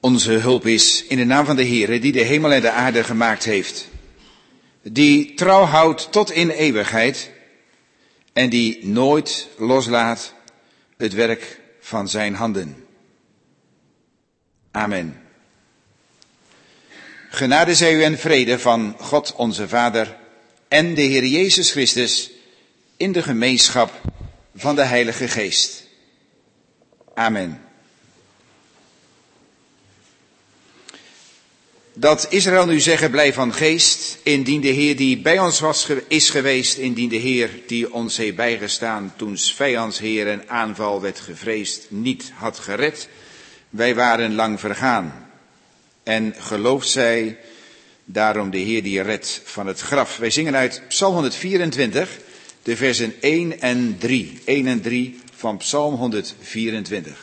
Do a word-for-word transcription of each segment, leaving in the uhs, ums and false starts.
Onze hulp is in de naam van de Heere, die de hemel en de aarde gemaakt heeft. Die trouw houdt tot in eeuwigheid en die nooit loslaat het werk van zijn handen. Amen. Genade zij u en vrede van God onze Vader en de Heer Jezus Christus in de gemeenschap van de Heilige Geest. Amen. Dat Israël nu zeggen, blijf van geest, indien de Heer die bij ons was, is geweest, indien de Heer die ons heeft bijgestaan toen 's vijands Heer een aanval werd gevreesd, niet had gered. Wij waren lang vergaan. En gelooft zij daarom de Heer die redt van het graf. Wij zingen uit Psalm honderdvierentwintig, de versen één en drie. één en drie van Psalm honderdvierentwintig.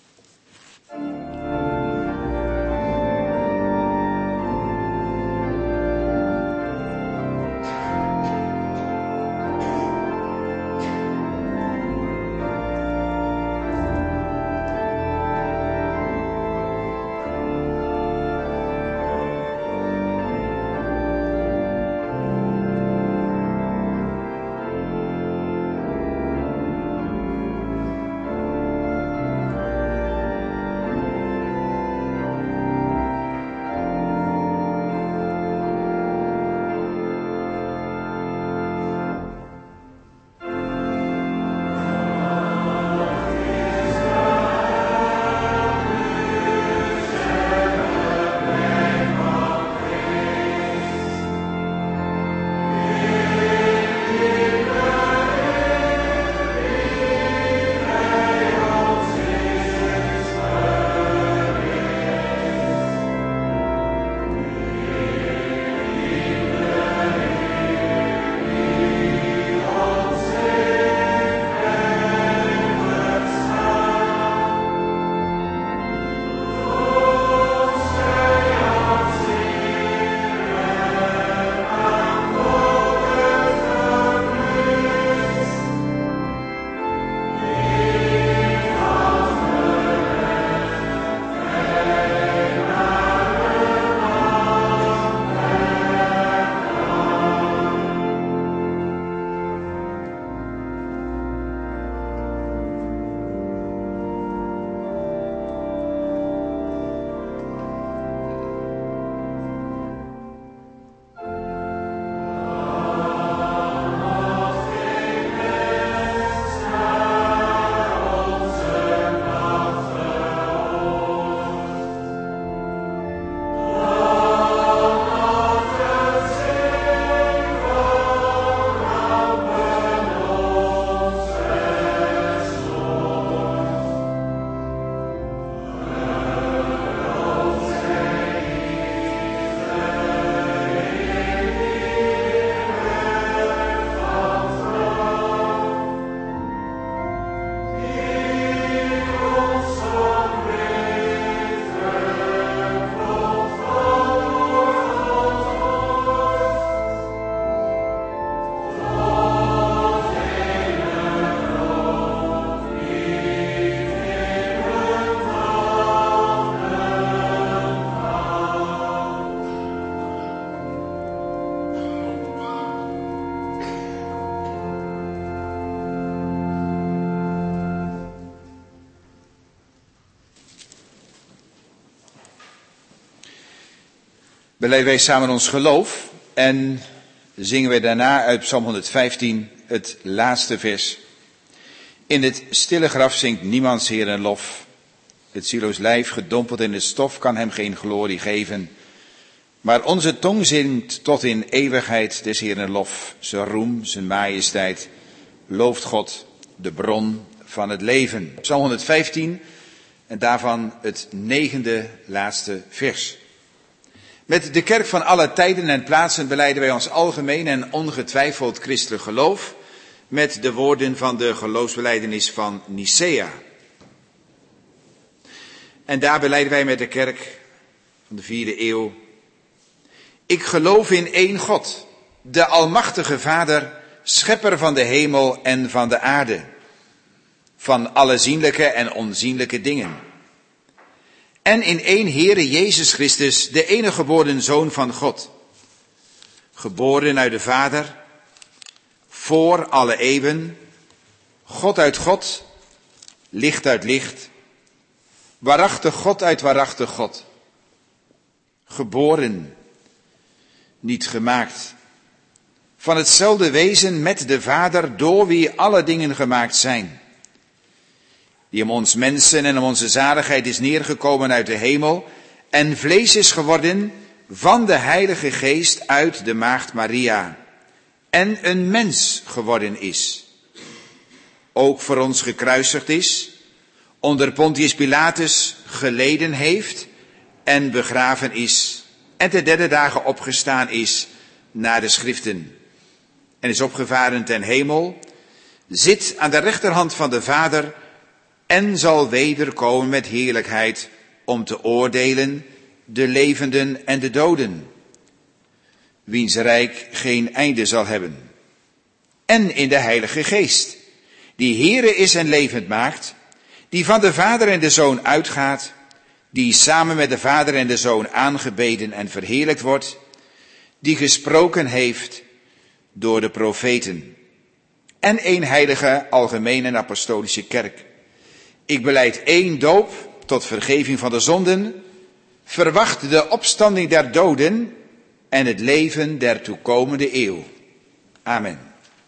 Beleiden wij samen ons geloof en zingen wij daarna uit Psalm honderdvijftien het laatste vers. In het stille graf zingt niemands Heer een lof. Het zieloos lijf gedompeld in het stof kan hem geen glorie geven. Maar onze tong zingt tot in eeuwigheid des Heeren lof. Zijn roem, zijn majesteit, looft God, de bron van het leven. Psalm honderdvijftien en daarvan het negende laatste vers. Met de kerk van alle tijden en plaatsen belijden wij ons algemeen en ongetwijfeld christelijk geloof met de woorden van de geloofsbelijdenis van Nicea. En daar belijden wij met de kerk van de vierde eeuw. Ik geloof in één God, de almachtige Vader, schepper van de hemel en van de aarde, van alle zienlijke en onzienlijke dingen. en in één Heere Jezus Christus, de enige geboren Zoon van God, geboren uit de Vader, voor alle eeuwen, God uit God, licht uit licht, waarachtig God uit waarachtig God, geboren, niet gemaakt, van hetzelfde wezen met de Vader, door wie alle dingen gemaakt zijn, die om ons mensen en om onze zaligheid is neergekomen uit de hemel en vlees is geworden van de Heilige Geest uit de maagd Maria en een mens geworden is, ook voor ons gekruisigd is, onder Pontius Pilatus geleden heeft en begraven is en de derde dagen opgestaan is naar de schriften en is opgevaren ten hemel, zit aan de rechterhand van de Vader en zal wederkomen met heerlijkheid om te oordelen de levenden en de doden, wiens rijk geen einde zal hebben. En in de Heilige Geest, die Heere is en levend maakt, die van de Vader en de Zoon uitgaat, die samen met de Vader en de Zoon aangebeden en verheerlijkt wordt, die gesproken heeft door de profeten. En één heilige, algemene en apostolische kerk. Ik belijd één doop tot vergeving van de zonden, verwacht de opstanding der doden en het leven der toekomende eeuw. Amen.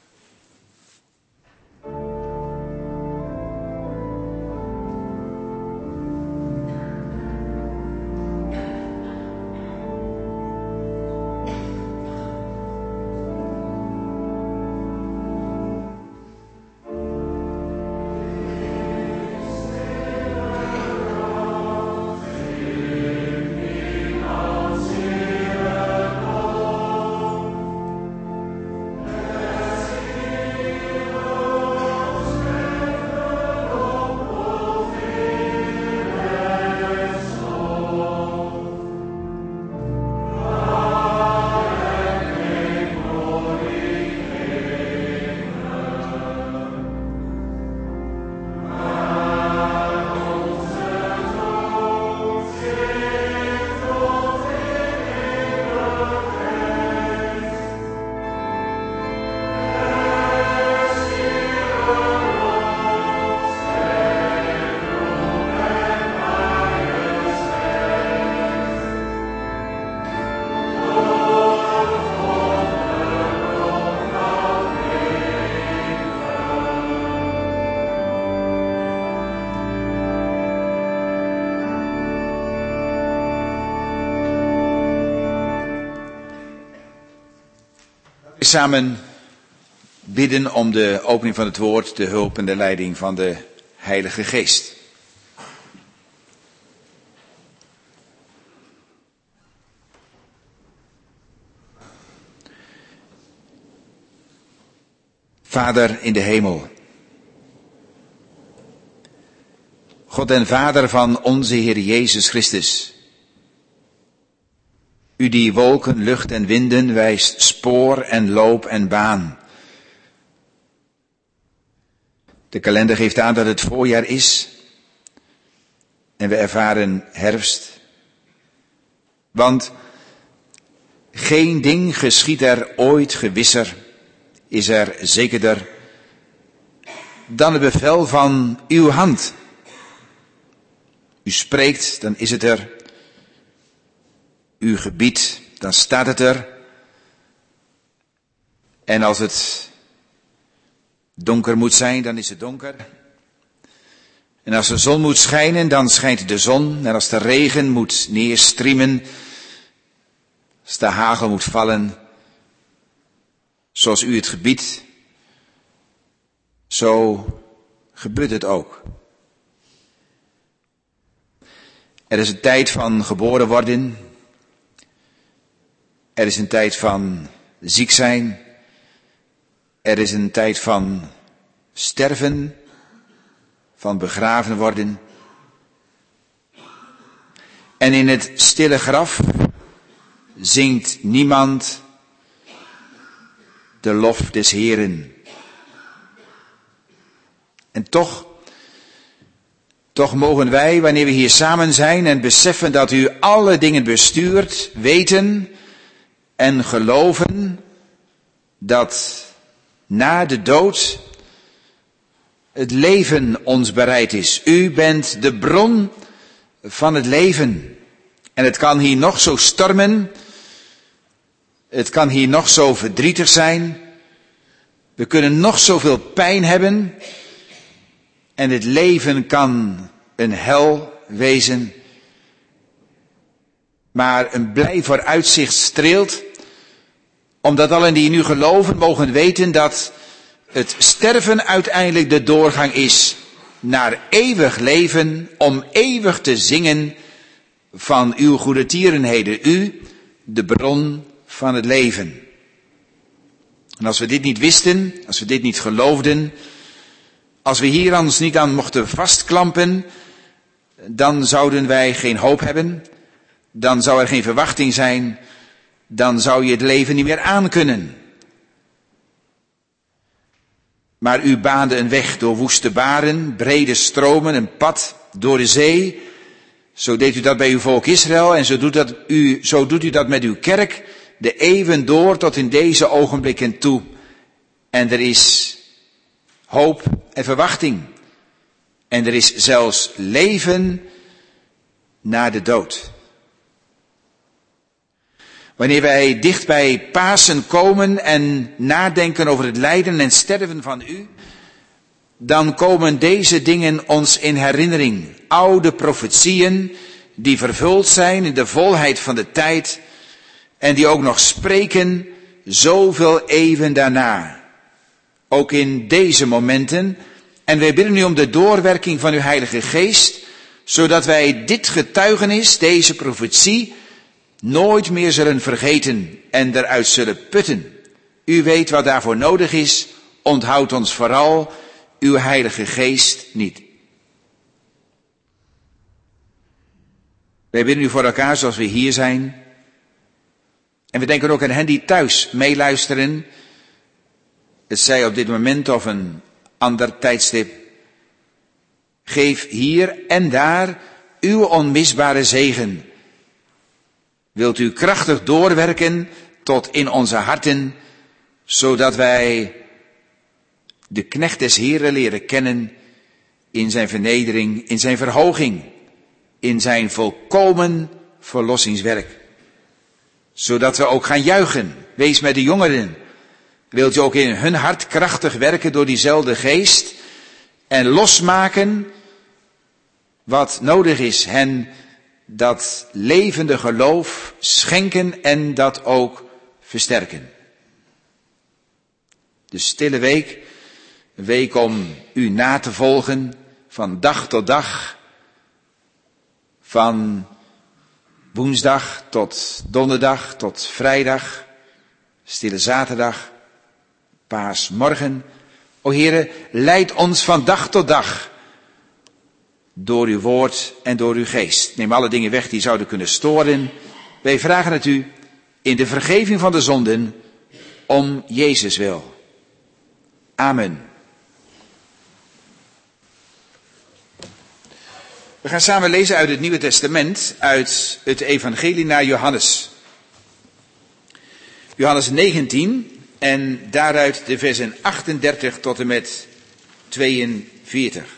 Samen bidden om de opening van het woord, de hulp en de leiding van de Heilige Geest. Vader in de hemel, God en Vader van onze Heer Jezus Christus, U die wolken, lucht en winden wijst spoor en loop en baan. De kalender geeft aan dat het voorjaar is en we ervaren herfst. Want geen ding geschiet er ooit gewisser, is er zekerder, dan het bevel van uw hand. U spreekt, dan is het er. U gebiedt, dan staat het er. En als het donker moet zijn, dan is het donker. En als de zon moet schijnen, dan schijnt de zon. En als de regen moet neerstriemen, als de hagel moet vallen, zoals u het gebiedt, zo gebeurt het ook. Er is een tijd van geboren worden. Er is een tijd van ziek zijn. Er is een tijd van sterven, van begraven worden. En in het stille graf zingt niemand de lof des Heeren. En toch Toch mogen wij, wanneer we hier samen zijn en beseffen dat u alle dingen bestuurt, weten en geloven dat na de dood het leven ons bereid is. U bent de bron van het leven. En het kan hier nog zo stormen. Het kan hier nog zo verdrietig zijn. We kunnen nog zoveel pijn hebben. En het leven kan een hel wezen. Maar een blij vooruitzicht streelt. Omdat allen die nu geloven mogen weten dat het sterven uiteindelijk de doorgang is naar eeuwig leven, om eeuwig te zingen van uw goede tierenheden, u, de bron van het leven. En als we dit niet wisten, als we dit niet geloofden, als we hier ons niet aan mochten vastklampen, dan zouden wij geen hoop hebben, dan zou er geen verwachting zijn, dan zou je het leven niet meer aankunnen. Maar u baande een weg door woeste baren, brede stromen, een pad door de zee. Zo deed u dat bij uw volk Israël en zo doet, dat u, zo doet u dat met uw kerk, de eeuwen door tot in deze ogenblikken toe. En er is hoop en verwachting. En er is zelfs leven na de dood. Wanneer wij dicht bij Pasen komen en nadenken over het lijden en sterven van u, dan komen deze dingen ons in herinnering. Oude profetieën die vervuld zijn in de volheid van de tijd en die ook nog spreken zoveel eeuwen daarna. Ook in deze momenten. En wij bidden u om de doorwerking van uw Heilige Geest, zodat wij dit getuigenis, deze profetie, nooit meer zullen vergeten en eruit zullen putten. U weet wat daarvoor nodig is. Onthoud ons vooral uw Heilige Geest niet. Wij bidden u voor elkaar zoals we hier zijn. En we denken ook aan hen die thuis meeluisteren. Het zij op dit moment of een ander tijdstip. Geef hier en daar uw onmisbare zegen. Wilt u krachtig doorwerken tot in onze harten, zodat wij de knecht des Heren leren kennen in zijn vernedering, in zijn verhoging, in zijn volkomen verlossingswerk. Zodat we ook gaan juichen. Wees met de jongeren. Wilt u ook in hun hart krachtig werken door diezelfde geest en losmaken wat nodig is, hen dat levende geloof schenken en dat ook versterken. De stille week, een week om u na te volgen, van dag tot dag, van woensdag tot donderdag tot vrijdag, stille zaterdag, paasmorgen. O Heere, leid ons van dag tot dag door uw woord en door uw geest. Neem alle dingen weg die zouden kunnen storen. Wij vragen het u in de vergeving van de zonden om Jezus wil. Amen. We gaan samen lezen uit het Nieuwe Testament, uit het Evangelie naar Johannes. Johannes negentien en daaruit de versen achtendertig tot en met tweeënveertig.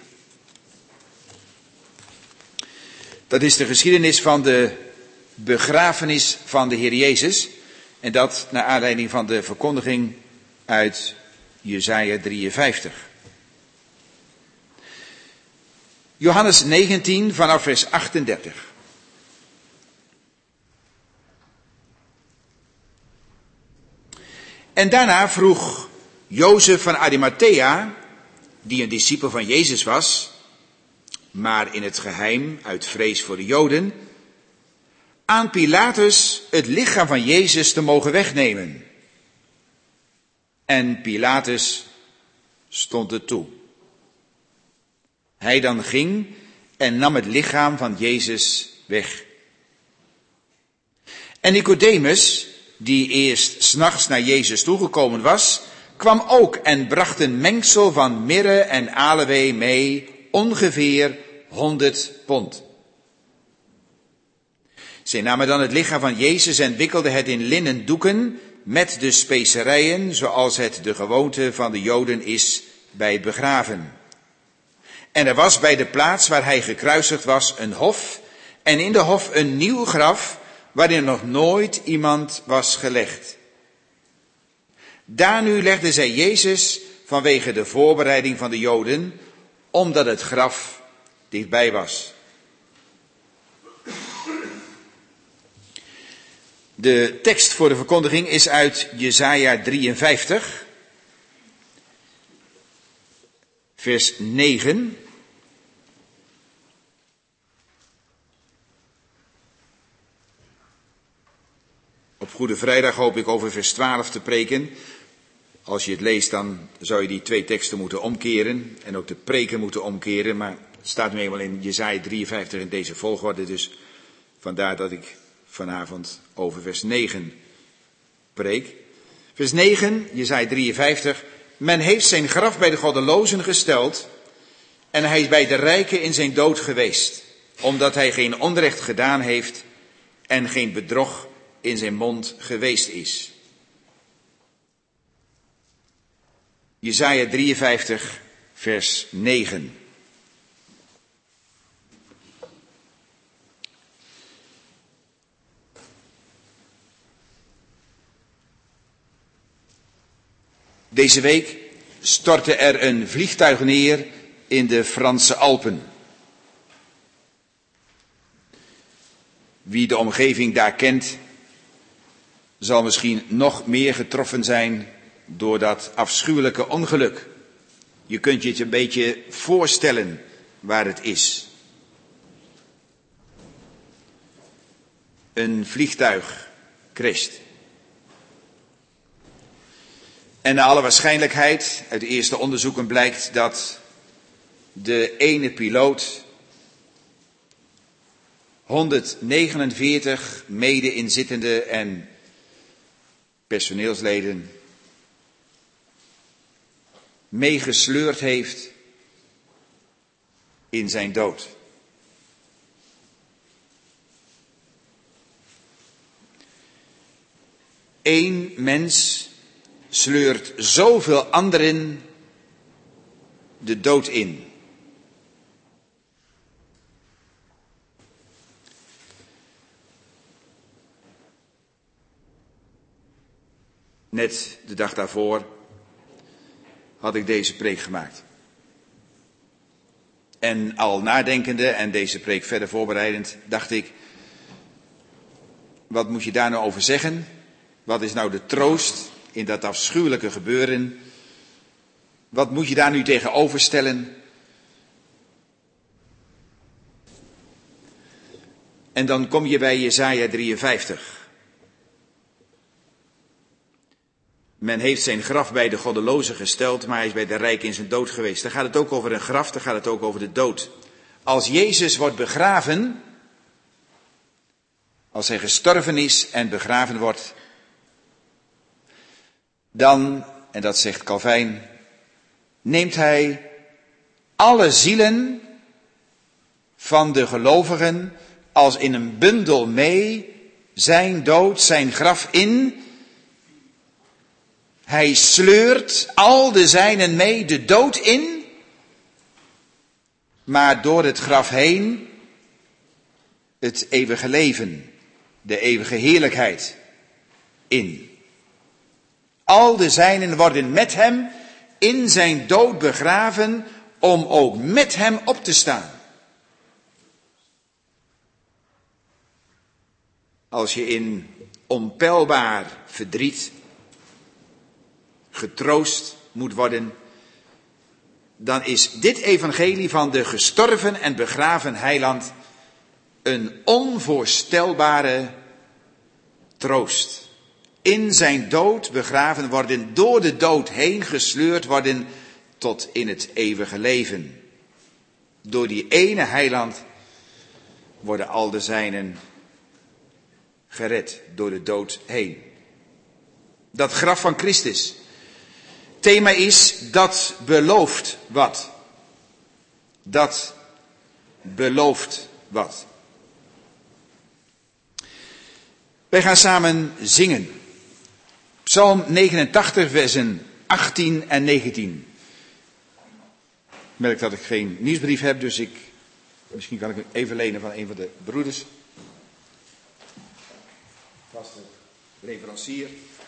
Dat is de geschiedenis van de begrafenis van de Heer Jezus. En dat naar aanleiding van de verkondiging uit Jesaja drieënvijftig. Johannes negentien vanaf vers achtendertig. En daarna vroeg Jozef van Arimathea, die een discipel van Jezus was, maar in het geheim uit vrees voor de Joden, aan Pilatus het lichaam van Jezus te mogen wegnemen. En Pilatus stond het toe. Hij dan ging en nam het lichaam van Jezus weg. En Nicodemus, die eerst 's nachts naar Jezus toegekomen was, kwam ook en bracht een mengsel van mirre en aloë mee, ongeveer honderd pond. Zij namen dan het lichaam van Jezus en wikkelden het in linnen doeken met de specerijen, zoals het de gewoonte van de Joden is bij het begraven. En er was bij de plaats waar hij gekruisigd was een hof, en in de hof een nieuw graf, waarin nog nooit iemand was gelegd. Daar nu legden zij Jezus vanwege de voorbereiding van de Joden, omdat het graf dichtbij was. De tekst voor de verkondiging is uit Jesaja drieënvijftig, vers negen. Op Goede Vrijdag hoop ik over vers twaalf te preken. Als je het leest, dan zou je die twee teksten moeten omkeren en ook de preken moeten omkeren, maar het staat nu eenmaal in Jesaja drieënvijftig in deze volgorde, dus vandaar dat ik vanavond over vers negen preek. Vers negen, Jesaja drieënvijftig. Men heeft zijn graf bij de goddelozen gesteld en hij is bij de rijken in zijn dood geweest, omdat hij geen onrecht gedaan heeft en geen bedrog in zijn mond geweest is. Jesaja drieënvijftig, vers negen. Deze week stortte er een vliegtuig neer in de Franse Alpen. Wie de omgeving daar kent, zal misschien nog meer getroffen zijn door dat afschuwelijke ongeluk. Je kunt je het een beetje voorstellen waar het is. Een vliegtuig crasht. En naar alle waarschijnlijkheid, uit de eerste onderzoeken blijkt dat de ene piloot honderdnegenenveertig mede-inzittenden en personeelsleden meegesleurd heeft in zijn dood. Eén mens sleurt zoveel anderen de dood in. Net de dag daarvoor had ik deze preek gemaakt. En al nadenkende en deze preek verder voorbereidend, dacht ik, wat moet je daar nou over zeggen? Wat is nou de troost in dat afschuwelijke gebeuren? Wat moet je daar nu tegenover stellen? En dan kom je bij Jesaja drieënvijftig. Men heeft zijn graf bij de goddelozen gesteld, maar hij is bij de rijken in zijn dood geweest. Daar gaat het ook over een graf, daar gaat het ook over de dood. Als Jezus wordt begraven, als hij gestorven is en begraven wordt, dan, en dat zegt Calvijn, neemt hij alle zielen van de gelovigen als in een bundel mee, zijn dood, zijn graf in. Hij sleurt al de zijnen mee de dood in, maar door het graf heen het eeuwige leven, de eeuwige heerlijkheid in. Al de zijnen worden met hem in zijn dood begraven om ook met hem op te staan. Als je in onpeilbaar verdriet getroost moet worden, dan is dit evangelie van de gestorven en begraven heiland een onvoorstelbare troost. In zijn dood begraven worden, door de dood heen gesleurd worden tot in het eeuwige leven. Door die ene heiland worden al de zijnen gered door de dood heen. Dat graf van Christus. Thema is, dat belooft wat. Dat belooft wat. Wij gaan samen zingen. Psalm negenentachtig, versen achttien en negentien. Ik merk dat ik geen nieuwsbrief heb, dus ik, misschien kan ik hem even lenen van een van de broeders. Vaste leverancier.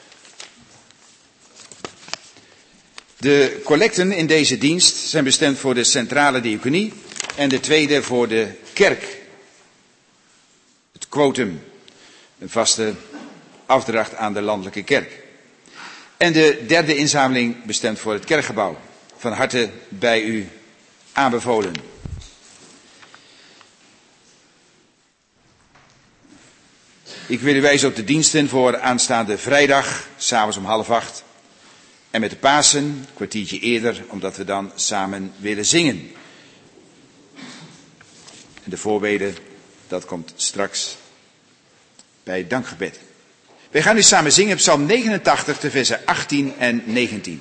De collecten in deze dienst zijn bestemd voor de centrale diaconie en de tweede voor de kerk. Het quotum, een vaste afdracht aan de landelijke kerk. En de derde inzameling bestemd voor het kerkgebouw. Van harte bij u aanbevolen. Ik wil u wijzen op de diensten voor aanstaande vrijdag, 's avonds om half acht. En met de Pasen, een kwartiertje eerder, omdat we dan samen willen zingen. En de voorbede, dat komt straks bij het dankgebed. Wij gaan nu samen zingen Psalm negenentachtig, de versen achttien en negentien.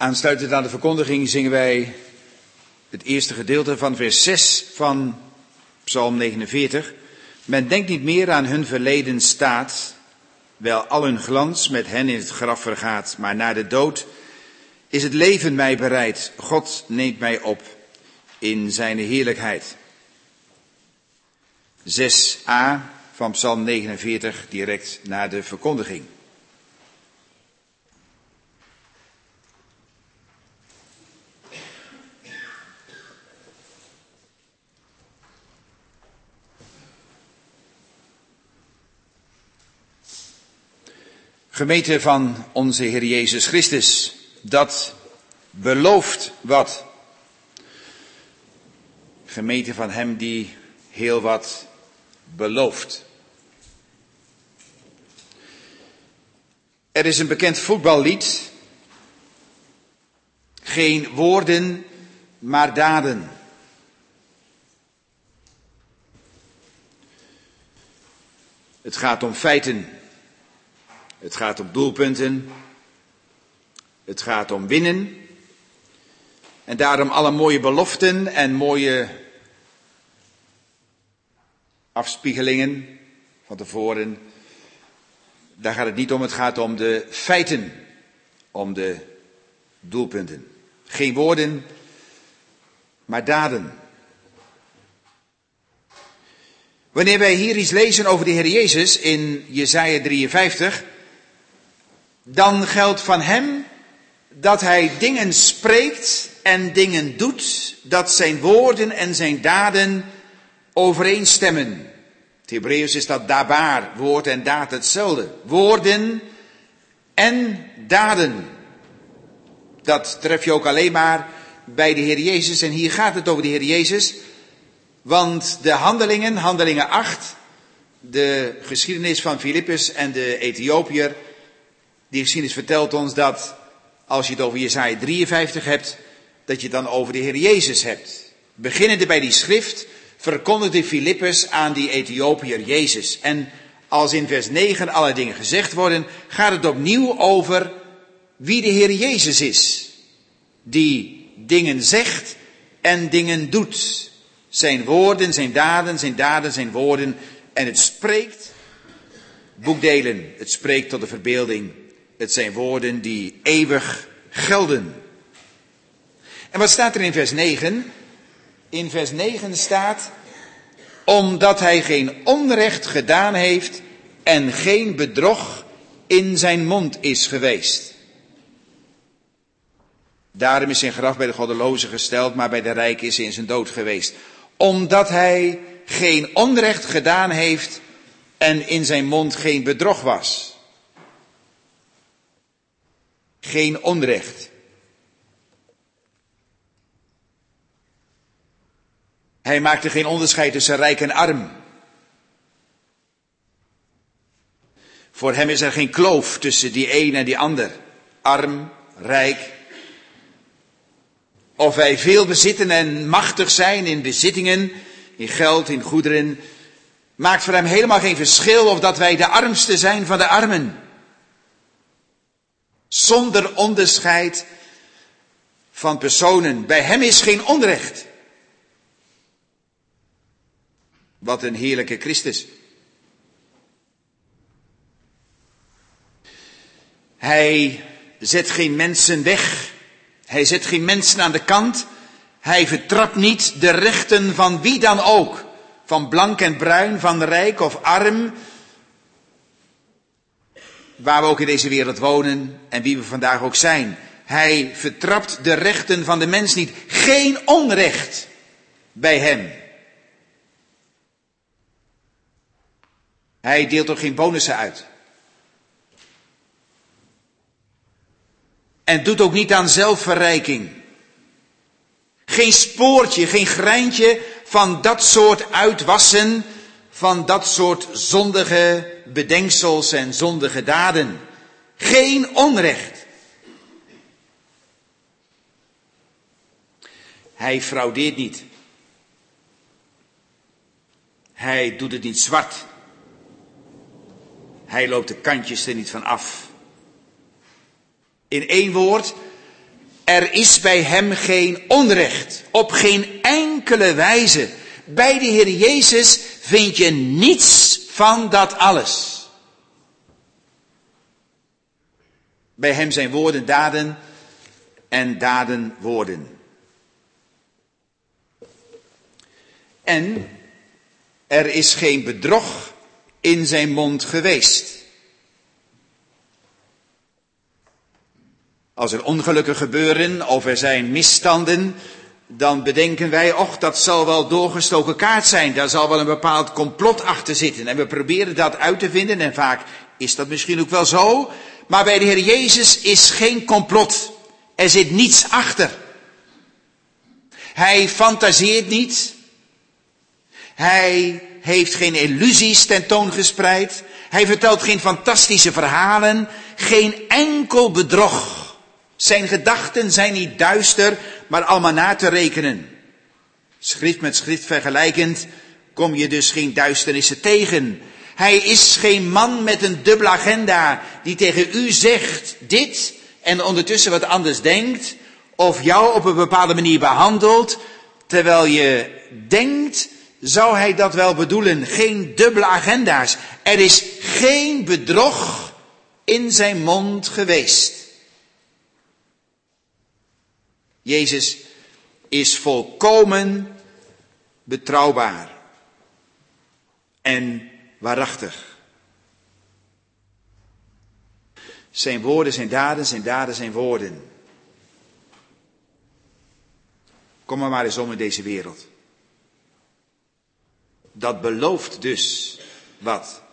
Aansluitend aan de verkondiging zingen wij het eerste gedeelte van vers zes van Psalm negenenveertig. Men denkt niet meer aan hun verleden staat, wel al hun glans met hen in het graf vergaat. Maar na de dood is het leven mij bereid. God neemt mij op in zijn heerlijkheid. zes a van Psalm negenenveertig, direct na de verkondiging. Gemeente van onze Heer Jezus Christus, dat belooft wat. Gemeente van Hem die heel wat belooft. Er is een bekend voetballied. Geen woorden, maar daden. Het gaat om feiten. Het gaat om doelpunten. Het gaat om winnen. En daarom alle mooie beloften en mooie afspiegelingen van tevoren. Daar gaat het niet om, het gaat om de feiten. Om de doelpunten. Geen woorden, maar daden. Wanneer wij hier iets lezen over de Heer Jezus in Jesaja drieënvijftig, dan geldt van Hem dat Hij dingen spreekt en dingen doet, dat zijn woorden en zijn daden overeenstemmen. Het Hebreeuws is dat dabar, woord en daad hetzelfde. Woorden en daden. Dat tref je ook alleen maar bij de Heer Jezus. En hier gaat het over de Heer Jezus. Want de handelingen, handelingen acht, de geschiedenis van Filippus en de Ethiopiër, die geschiedenis vertelt ons dat als je het over Jesaja drieënvijftig hebt, dat je het dan over de Heer Jezus hebt. Beginnende bij die schrift verkondigde Filippus aan die Ethiopiër Jezus. En als in vers negen alle dingen gezegd worden, gaat het opnieuw over wie de Heer Jezus is. Die dingen zegt en dingen doet. Zijn woorden, zijn daden, zijn daden, zijn woorden. En het spreekt boekdelen. Het spreekt tot de verbeelding. Het zijn woorden die eeuwig gelden. En wat staat er in vers negen? In vers negen staat, omdat hij geen onrecht gedaan heeft en geen bedrog in zijn mond is geweest. Daarom is zijn graf bij de goddelozen gesteld, maar bij de rijken is hij in zijn dood geweest. Omdat hij geen onrecht gedaan heeft en in zijn mond geen bedrog was. Geen onrecht. Hij maakte geen onderscheid tussen rijk en arm. Voor hem is er geen kloof tussen die een en die ander. Arm, rijk. Of wij veel bezitten en machtig zijn in bezittingen, in geld, in goederen, maakt voor hem helemaal geen verschil of dat wij de armste zijn van de armen. Zonder onderscheid van personen. Bij hem is geen onrecht. Wat een heerlijke Christus. Hij zet geen mensen weg. Hij zet geen mensen aan de kant. Hij vertrapt niet de rechten van wie dan ook. Van blank en bruin, van rijk of arm. Waar we ook in deze wereld wonen en wie we vandaag ook zijn. Hij vertrapt de rechten van de mens niet. Geen onrecht bij hem. Hij deelt ook geen bonussen uit. En doet ook niet aan zelfverrijking. Geen spoortje, geen greintje van dat soort uitwassen, van dat soort zondige bedenksels en zondige daden. Geen onrecht. Hij fraudeert niet. Hij doet het niet zwart. Hij loopt de kantjes er niet van af. In één woord, Er is bij hem geen onrecht, op geen enkele wijze. Bij de Heer Jezus vind je niets van dat alles. Bij hem zijn woorden daden en daden woorden. En er is geen bedrog in zijn mond geweest. Als er ongelukken gebeuren of er zijn misstanden, dan bedenken wij, och, dat zal wel doorgestoken kaart zijn. Daar zal wel een bepaald complot achter zitten. En we proberen dat uit te vinden en vaak is dat misschien ook wel zo. Maar bij de Heer Jezus is geen complot. Er zit niets achter. Hij fantaseert niet. Hij heeft geen illusies tentoongespreid. Hij vertelt geen fantastische verhalen. Geen enkel bedrog. Zijn gedachten zijn niet duister, maar allemaal na te rekenen. Schrift met schrift vergelijkend kom je dus geen duisternissen tegen. Hij is geen man met een dubbele agenda die tegen u zegt dit en ondertussen wat anders denkt. Of jou op een bepaalde manier behandelt. Terwijl je denkt, zou hij dat wel bedoelen. Geen dubbele agenda's. Er is geen bedrog in zijn mond geweest. Jezus is volkomen betrouwbaar en waarachtig. Zijn woorden zijn daden, zijn daden zijn woorden. Kom maar maar eens om in deze wereld. Dat belooft dus wat.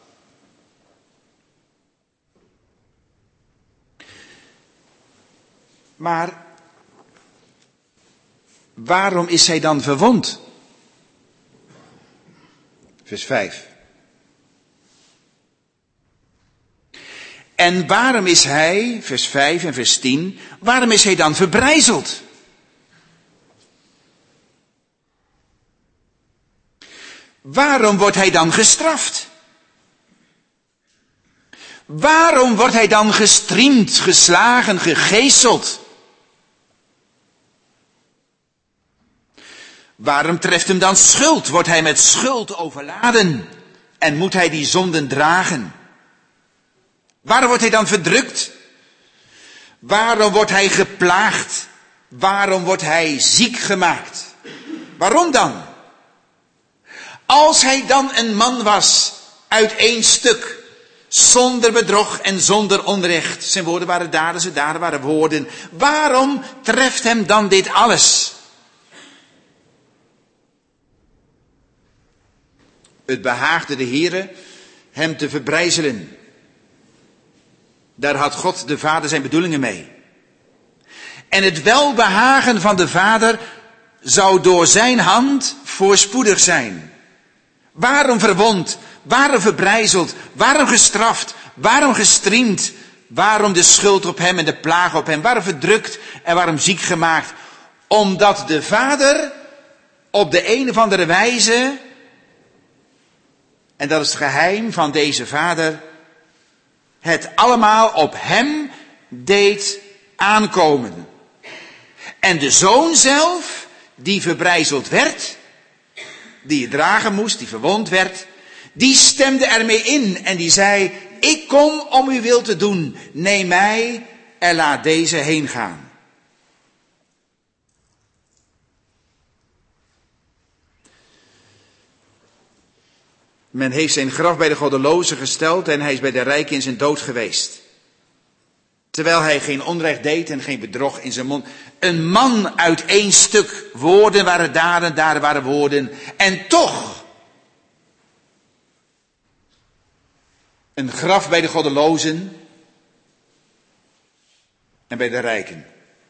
Maar waarom is hij dan verwond? Vers vijf. En waarom is hij, vers vijf en vers tien, waarom is hij dan verbrijzeld? Waarom wordt hij dan gestraft? Waarom wordt hij dan gestriemd, geslagen, gegeeseld? Waarom treft hem dan schuld? Wordt hij met schuld overladen? En moet hij die zonden dragen? Waarom wordt hij dan verdrukt? Waarom wordt hij geplaagd? Waarom wordt hij ziek gemaakt? Waarom dan? Als hij dan een man was uit één stuk, zonder bedrog en zonder onrecht. Zijn woorden waren daden, zijn daden waren woorden. Waarom treft hem dan dit alles? Het behaagde de Heere hem te verbrijzelen. Daar had God de Vader zijn bedoelingen mee. En het welbehagen van de Vader zou door zijn hand voorspoedig zijn. Waarom verwond? Waarom verbrijzeld? Waarom gestraft? Waarom gestriemd? Waarom de schuld op hem en de plaag op hem? Waarom verdrukt en waarom ziek gemaakt? Omdat de Vader op de een of andere wijze, en dat is het geheim van deze Vader, het allemaal op hem deed aankomen. En de Zoon zelf, die verbrijzeld werd, die het dragen moest, die verwond werd, die stemde ermee in en die zei, ik kom om uw wil te doen, neem mij en laat deze heen gaan. Men heeft zijn graf bij de goddelozen gesteld en hij is bij de rijken in zijn dood geweest. Terwijl hij geen onrecht deed en geen bedrog in zijn mond. Een man uit één stuk. Woorden waren daden, daden waren woorden. En toch. Een graf bij de goddelozen. En bij de rijken.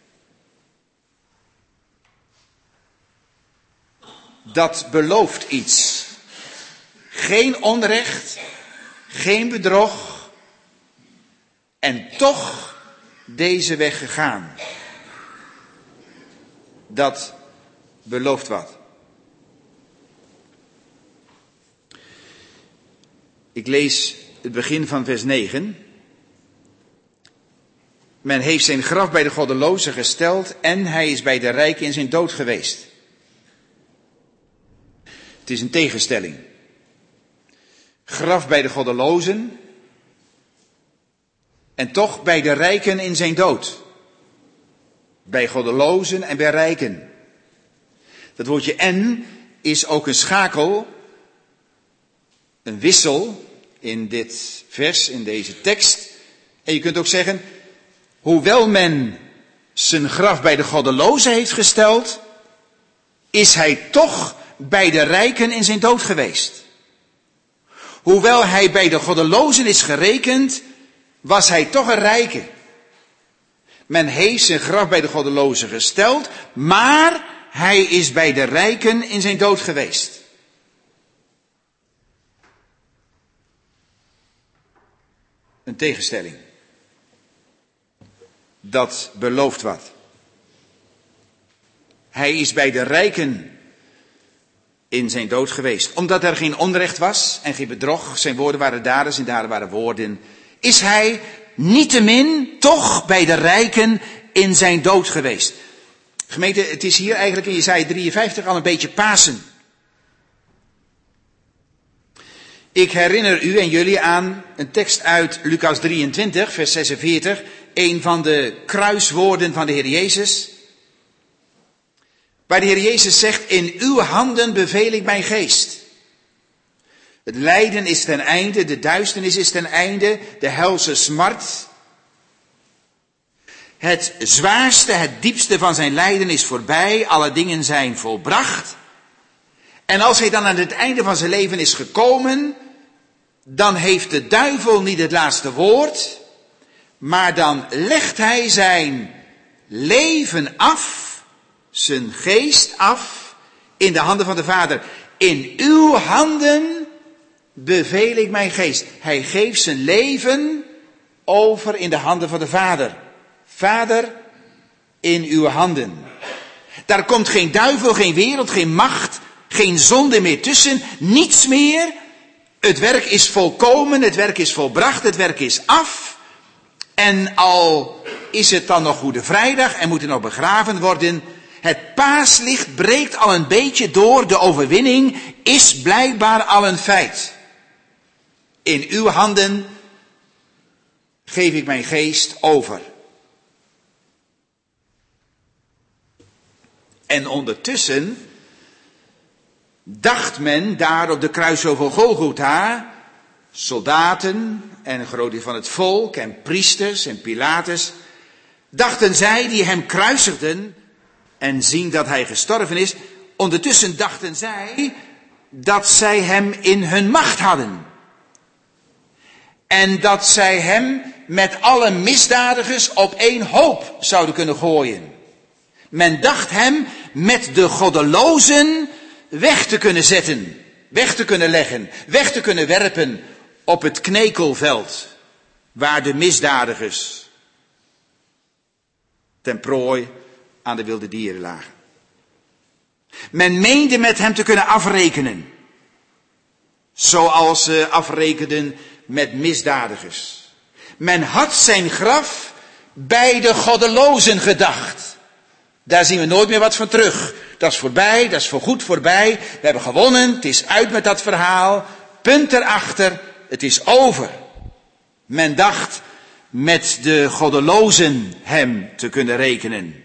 Dat belooft iets. Geen onrecht. Geen bedrog. En toch deze weg gegaan. Dat belooft wat. Ik lees het begin van vers negen. Men heeft zijn graf bij de goddelozen gesteld en hij is bij de rijken in zijn dood geweest. Het is een tegenstelling. Graf bij de goddelozen en toch bij de rijken in zijn dood. Bij goddelozen en bij rijken. Dat woordje en is ook een schakel, een wissel in dit vers, in deze tekst. En je kunt ook zeggen, hoewel men zijn graf bij de goddelozen heeft gesteld, is hij toch bij de rijken in zijn dood geweest. Hoewel hij bij de goddelozen is gerekend, was hij toch een rijke. Men heeft zijn graf bij de goddelozen gesteld, maar hij is bij de rijken in zijn dood geweest. Een tegenstelling. Dat belooft wat. Hij is bij de rijken in zijn dood geweest. Omdat er geen onrecht was en geen bedrog, zijn woorden waren daden, zijn daden waren woorden, is hij niettemin toch bij de rijken in zijn dood geweest. Gemeente, het is hier eigenlijk in Jesaja drieënvijftig al een beetje Pasen. Ik herinner u en jullie aan een tekst uit Lucas drieëntwintig, vers zesenveertig, een van de kruiswoorden van de Heer Jezus. Waar de Heer Jezus zegt, in uw handen beveel ik mijn geest. Het lijden is ten einde, de duisternis is ten einde, de helse smart. Het zwaarste, het diepste van zijn lijden is voorbij, alle dingen zijn volbracht. En als hij dan aan het einde van zijn leven is gekomen, dan heeft de duivel niet het laatste woord, maar dan legt hij zijn leven af, zijn geest af, in de handen van de Vader. In uw handen beveel ik mijn geest. Hij geeft zijn leven over in de handen van de Vader. Vader, in uw handen. Daar komt geen duivel, geen wereld, geen macht, geen zonde meer tussen, niets meer. Het werk is volkomen, het werk is volbracht, het werk is af. En al is het dan nog Goede Vrijdag en moet er nog begraven worden, het paaslicht breekt al een beetje door, de overwinning is blijkbaar al een feit. In uw handen geef ik mijn geest over. En ondertussen dacht men daar op de kruishof van Golgotha, soldaten en een groot deel van het volk en priesters en Pilatus, dachten zij die hem kruisigden en zien dat hij gestorven is, ondertussen dachten zij dat zij hem in hun macht hadden. En dat zij hem met alle misdadigers op één hoop zouden kunnen gooien. Men dacht hem met de goddelozen weg te kunnen zetten, weg te kunnen leggen, weg te kunnen werpen op het knekelveld, waar de misdadigers ten prooi aan de wilde dieren lagen. Men meende met hem te kunnen afrekenen, zoals ze afrekenden met misdadigers. Men had zijn graf bij de goddelozen gedacht. Daar zien we nooit meer wat van terug. Dat is voorbij, dat is voorgoed voorbij. We hebben gewonnen, het is uit met dat verhaal. Punt erachter, het is over. Men dacht met de goddelozen hem te kunnen rekenen.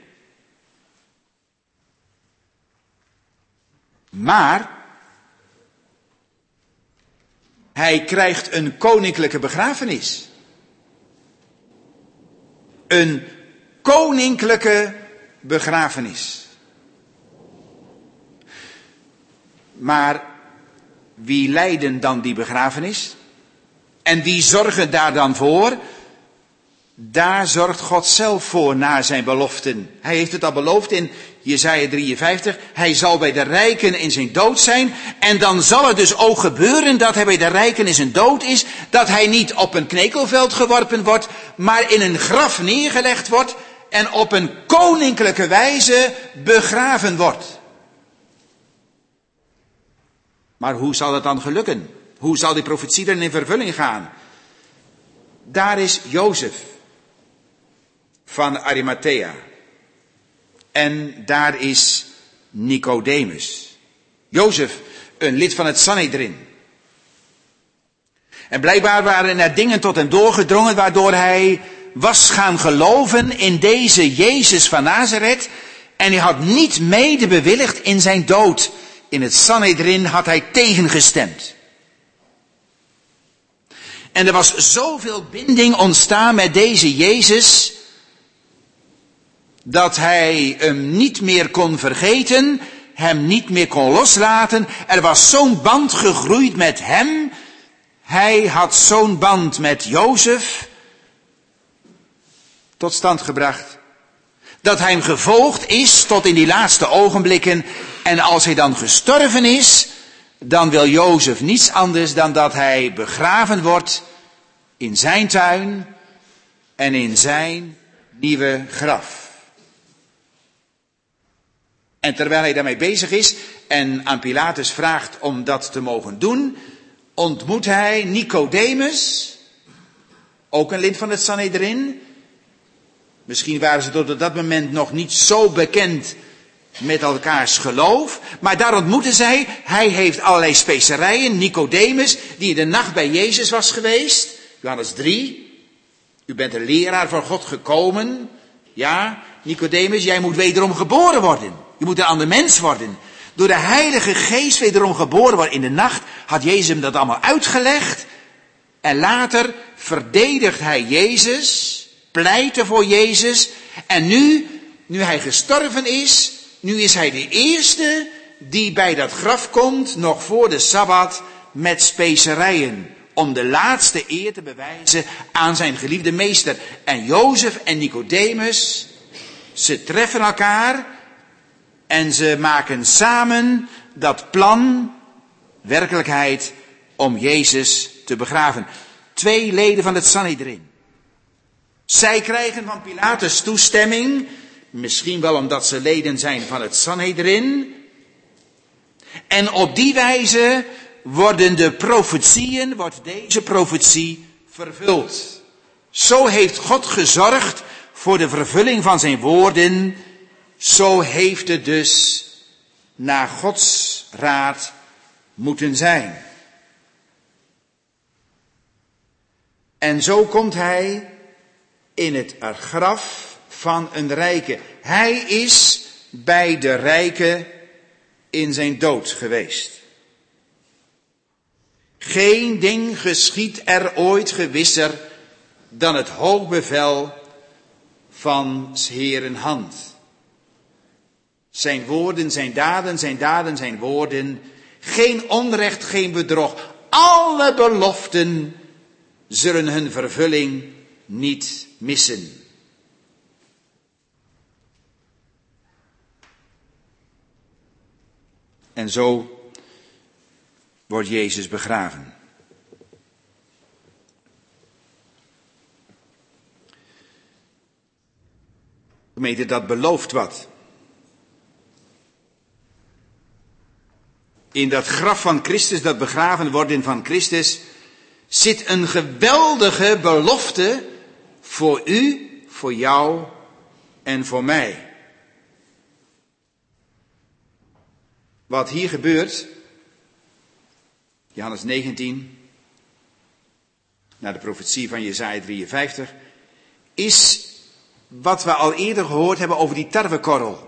Maar hij krijgt een koninklijke begrafenis. Een koninklijke begrafenis. Maar wie leiden dan die begrafenis? En wie zorgen daar dan voor? Daar zorgt God zelf voor naar zijn beloften. Hij heeft het al beloofd in Jesaja drieënvijftig. Hij zal bij de rijken in zijn dood zijn. En dan zal het dus ook gebeuren dat hij bij de rijken in zijn dood is. Dat hij niet op een knekelveld geworpen wordt, maar in een graf neergelegd wordt. En op een koninklijke wijze begraven wordt. Maar hoe zal dat dan gelukken? Hoe zal die profetie dan in vervulling gaan? Daar is Jozef. van Arimathea. En daar is Nicodemus. Jozef, een lid van het Sanhedrin. En blijkbaar waren er dingen tot hem doorgedrongen waardoor hij was gaan geloven in deze Jezus van Nazareth. En hij had niet mede bewilligd in zijn dood. In het Sanhedrin had hij tegengestemd. En er was zoveel binding ontstaan met deze Jezus, dat hij hem niet meer kon vergeten, hem niet meer kon loslaten. Er was zo'n band gegroeid met hem. Hij had zo'n band met Jozef tot stand gebracht, dat hij hem gevolgd is tot in die laatste ogenblikken. En als hij dan gestorven is, dan wil Jozef niets anders dan dat hij begraven wordt in zijn tuin en in zijn nieuwe graf. En terwijl hij daarmee bezig is en aan Pilatus vraagt om dat te mogen doen, ontmoet hij Nicodemus, ook een lid van het Sanhedrin. Misschien waren ze tot op dat moment nog niet zo bekend met elkaars geloof, maar daar ontmoeten zij. Hij heeft allerlei specerijen. Nicodemus, die in de nacht bij Jezus was geweest. Johannes drie. U bent een leraar van God gekomen. Ja, Nicodemus, jij moet wederom geboren worden. Je moet een ander mens worden. Door de Heilige Geest wederom geboren worden. In de nacht had Jezus hem dat allemaal uitgelegd. En later verdedigt hij Jezus, pleitte voor Jezus. En nu, nu hij gestorven is, nu is hij de eerste die bij dat graf komt, nog voor de Sabbat, met specerijen. Om de laatste eer te bewijzen aan zijn geliefde meester. En Jozef en Nicodemus, ze treffen elkaar en ze maken samen dat plan, werkelijkheid, om Jezus te begraven. Twee leden van het Sanhedrin. Zij krijgen van Pilatus toestemming, misschien wel omdat ze leden zijn van het Sanhedrin. En op die wijze worden de profetieën, wordt deze profetie vervuld. Zo heeft God gezorgd voor de vervulling van zijn woorden. Zo heeft het dus naar Gods raad moeten zijn. En zo komt hij in het graf van een rijke. Hij is bij de rijke in zijn dood geweest. Geen ding geschiedt er ooit gewisser dan het hoogbevel van 's Heeren hand. Zijn woorden, zijn daden, zijn daden, zijn woorden. Geen onrecht, geen bedrog. Alle beloften zullen hun vervulling niet missen. En zo wordt Jezus begraven. Gemeente, dat belooft wat. In dat graf van Christus, dat begraven worden van Christus, zit een geweldige belofte voor u, voor jou en voor mij. Wat hier gebeurt, Johannes negentien, naar de profetie van Jesaja drieënvijftig, is wat we al eerder gehoord hebben over die tarwekorrel.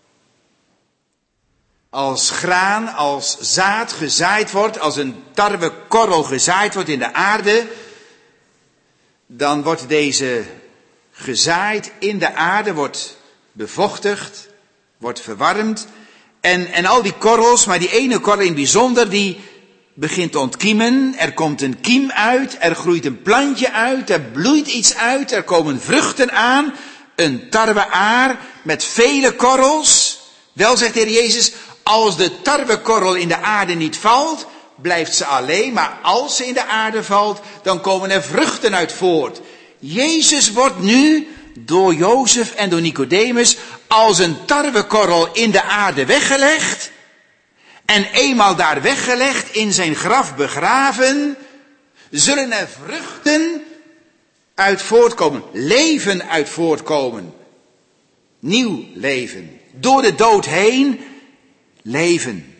Als graan, als zaad gezaaid wordt, als een tarwekorrel gezaaid wordt in de aarde, dan wordt deze gezaaid in de aarde, wordt bevochtigd, wordt verwarmd. En, en al die korrels, maar die ene korrel in het bijzonder, die begint te ontkiemen. Er komt een kiem uit, er groeit een plantje uit, er bloeit iets uit, er komen vruchten aan. Een tarweaar met vele korrels. Wel, zegt de Heer Jezus, als de tarwekorrel in de aarde niet valt, blijft ze alleen. Maar als ze in de aarde valt, dan komen er vruchten uit voort. Jezus wordt nu door Jozef en door Nicodemus als een tarwekorrel in de aarde weggelegd. En eenmaal daar weggelegd, in zijn graf begraven, zullen er vruchten uit voortkomen. Leven uit voortkomen. Nieuw leven. Door de dood heen leven.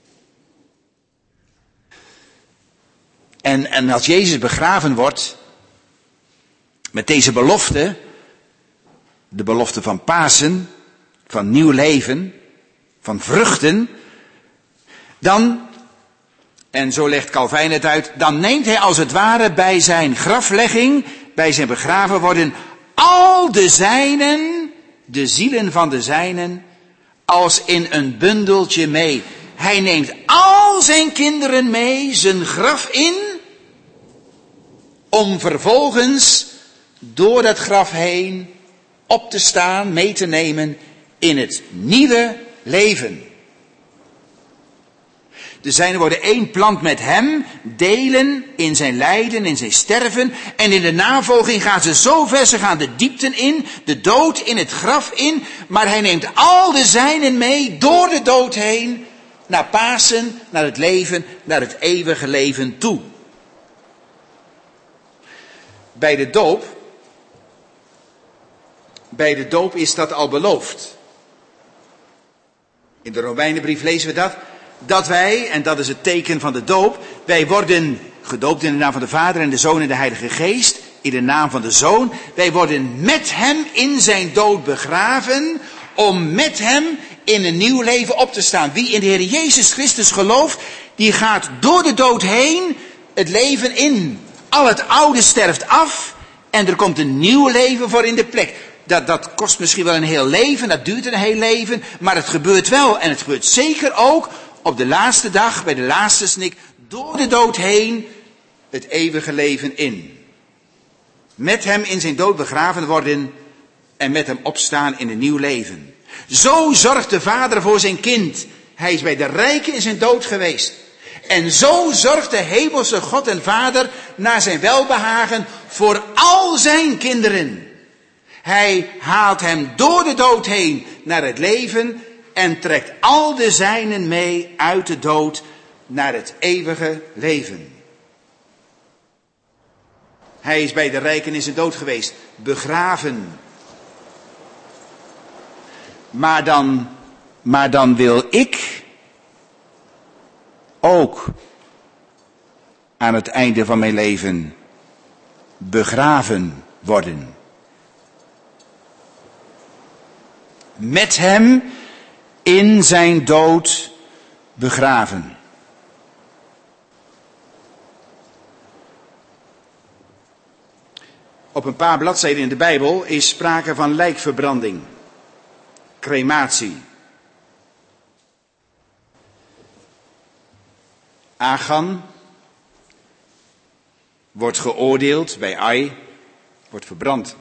En, en als Jezus begraven wordt, met deze belofte, de belofte van Pasen, van nieuw leven, van vruchten, dan, en zo legt Calvijn het uit, dan neemt hij als het ware bij zijn graflegging, bij zijn begraven worden, al de zijnen, de zielen van de zijnen, als in een bundeltje mee. Hij neemt al zijn kinderen mee, zijn graf in, om vervolgens door dat graf heen op te staan, mee te nemen in het nieuwe leven. De zijnen worden één plant met hem, delen in zijn lijden, in zijn sterven. En in de navolging gaan ze zo ver, ze gaan de diepten in, de dood in het graf in. Maar hij neemt al de zijnen mee, door de dood heen, naar Pasen, naar het leven, naar het eeuwige leven toe. Bij de doop, bij de doop is dat al beloofd. In de Romeinenbrief lezen we dat. Dat wij, en dat is het teken van de doop, wij worden gedoopt in de naam van de Vader en de Zoon en de Heilige Geest, in de naam van de Zoon. Wij worden met hem in zijn dood begraven, om met hem in een nieuw leven op te staan. Wie in de Heer Jezus Christus gelooft, die gaat door de dood heen het leven in. Al het oude sterft af en er komt een nieuw leven voor in de plek. Dat, dat kost misschien wel een heel leven, dat duurt een heel leven, maar het gebeurt wel. En het gebeurt zeker ook op de laatste dag, bij de laatste snik, door de dood heen, het eeuwige leven in. Met hem in zijn dood begraven worden en met hem opstaan in een nieuw leven. Zo zorgt de Vader voor zijn kind. Hij is bij de rijken in zijn dood geweest. En zo zorgt de hemelse God en Vader naar zijn welbehagen voor al zijn kinderen. Hij haalt hem door de dood heen naar het leven en trekt al de zijnen mee uit de dood naar het eeuwige leven. Hij is bij de rijken in zijn dood geweest, begraven. Maar dan, maar dan wil ik ook aan het einde van mijn leven begraven worden. Met hem in zijn dood begraven. Op een paar bladzijden in de Bijbel is sprake van lijkverbranding, crematie. Achan wordt geoordeeld bij Ai, wordt verbrand.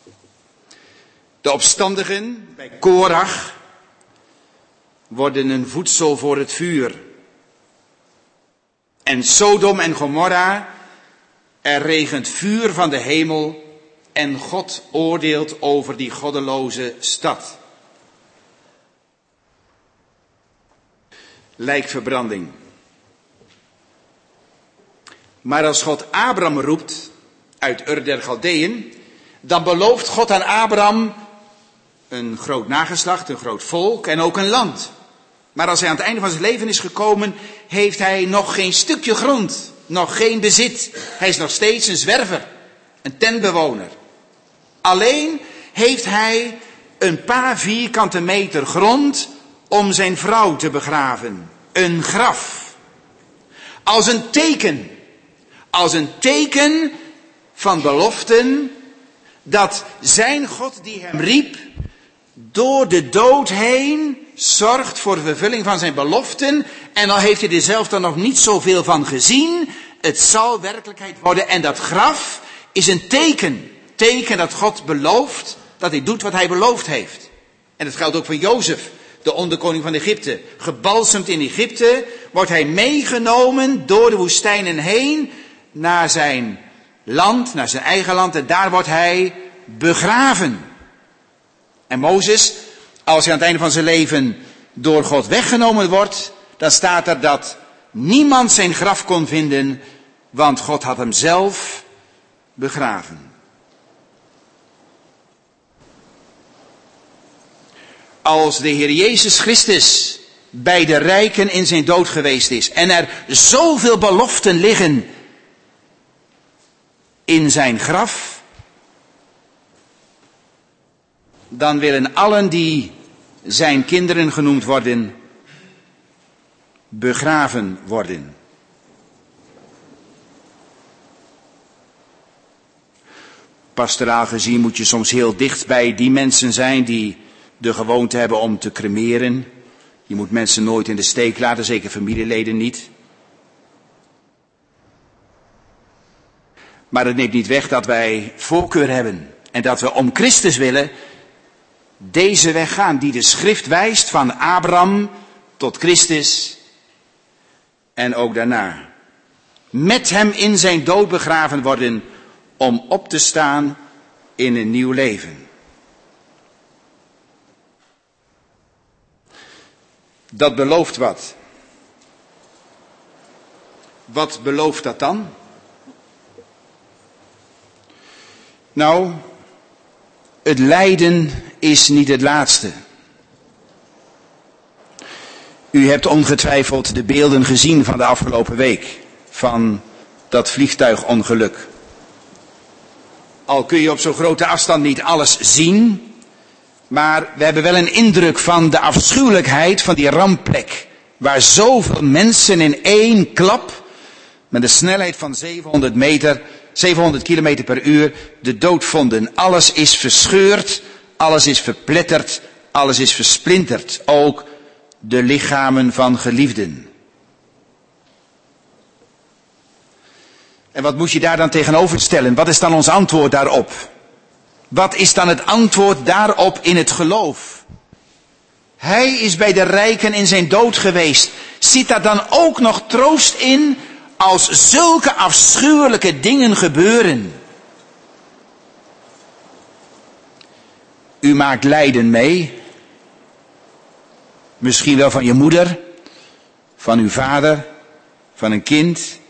De opstandigen bij Korach worden een voedsel voor het vuur. En Sodom en Gomorra, er regent vuur van de hemel en God oordeelt over die goddeloze stad. Lijkverbranding. Maar als God Abraham roept uit Ur der Galdeën, dan belooft God aan Abraham een groot nageslacht, een groot volk en ook een land. Maar als hij aan het einde van zijn leven is gekomen, heeft hij nog geen stukje grond, nog geen bezit. Hij is nog steeds een zwerver, een tentbewoner. Alleen heeft hij een paar vierkante meter grond om zijn vrouw te begraven. Een graf. Als een teken. Als een teken van beloften dat zijn God die hem riep door de dood heen zorgt voor de vervulling van zijn beloften. En al heeft hij er zelf dan nog niet zoveel van gezien, het zal werkelijkheid worden. En dat graf is een teken. Teken dat God belooft dat hij doet wat hij beloofd heeft. En dat geldt ook voor Jozef, de onderkoning van Egypte. Gebalsemd in Egypte wordt hij meegenomen door de woestijnen heen naar zijn land, naar zijn eigen land. En daar wordt hij begraven. En Mozes, als hij aan het einde van zijn leven door God weggenomen wordt, dan staat er dat niemand zijn graf kon vinden, want God had hem zelf begraven. als de Heer Jezus Christus bij de rijken in zijn dood geweest is en er zoveel beloften liggen in zijn graf, dan willen allen die zijn kinderen genoemd worden, begraven worden. Pastoraal gezien moet je soms heel dicht bij die mensen zijn die de gewoonte hebben om te cremeren. Je moet mensen nooit in de steek laten, zeker familieleden niet. Maar het neemt niet weg dat wij voorkeur hebben en dat we om Christus willen deze weg gaan die de schrift wijst van Abraham tot Christus en ook daarna. Met hem in zijn dood begraven worden om op te staan in een nieuw leven. Dat belooft wat. Wat belooft dat dan? Nou, het lijden is niet het laatste. U hebt ongetwijfeld de beelden gezien van de afgelopen week, van dat vliegtuigongeluk. Al kun je op zo'n grote afstand niet alles zien, maar we hebben wel een indruk van de afschuwelijkheid van die rampplek, waar zoveel mensen in één klap, met een snelheid van zevenhonderd meter, zevenhonderd kilometer per uur, de dood vonden. Alles is verscheurd, alles is verpletterd, alles is versplinterd. Ook de lichamen van geliefden. En wat moet je daar dan tegenover stellen? Wat is dan ons antwoord daarop? Wat is dan het antwoord daarop in het geloof? Hij is bij de rijken in zijn dood geweest. Zit daar dan ook nog troost in als zulke afschuwelijke dingen gebeuren? U maakt lijden mee. Misschien wel van je moeder, van uw vader, van een kind.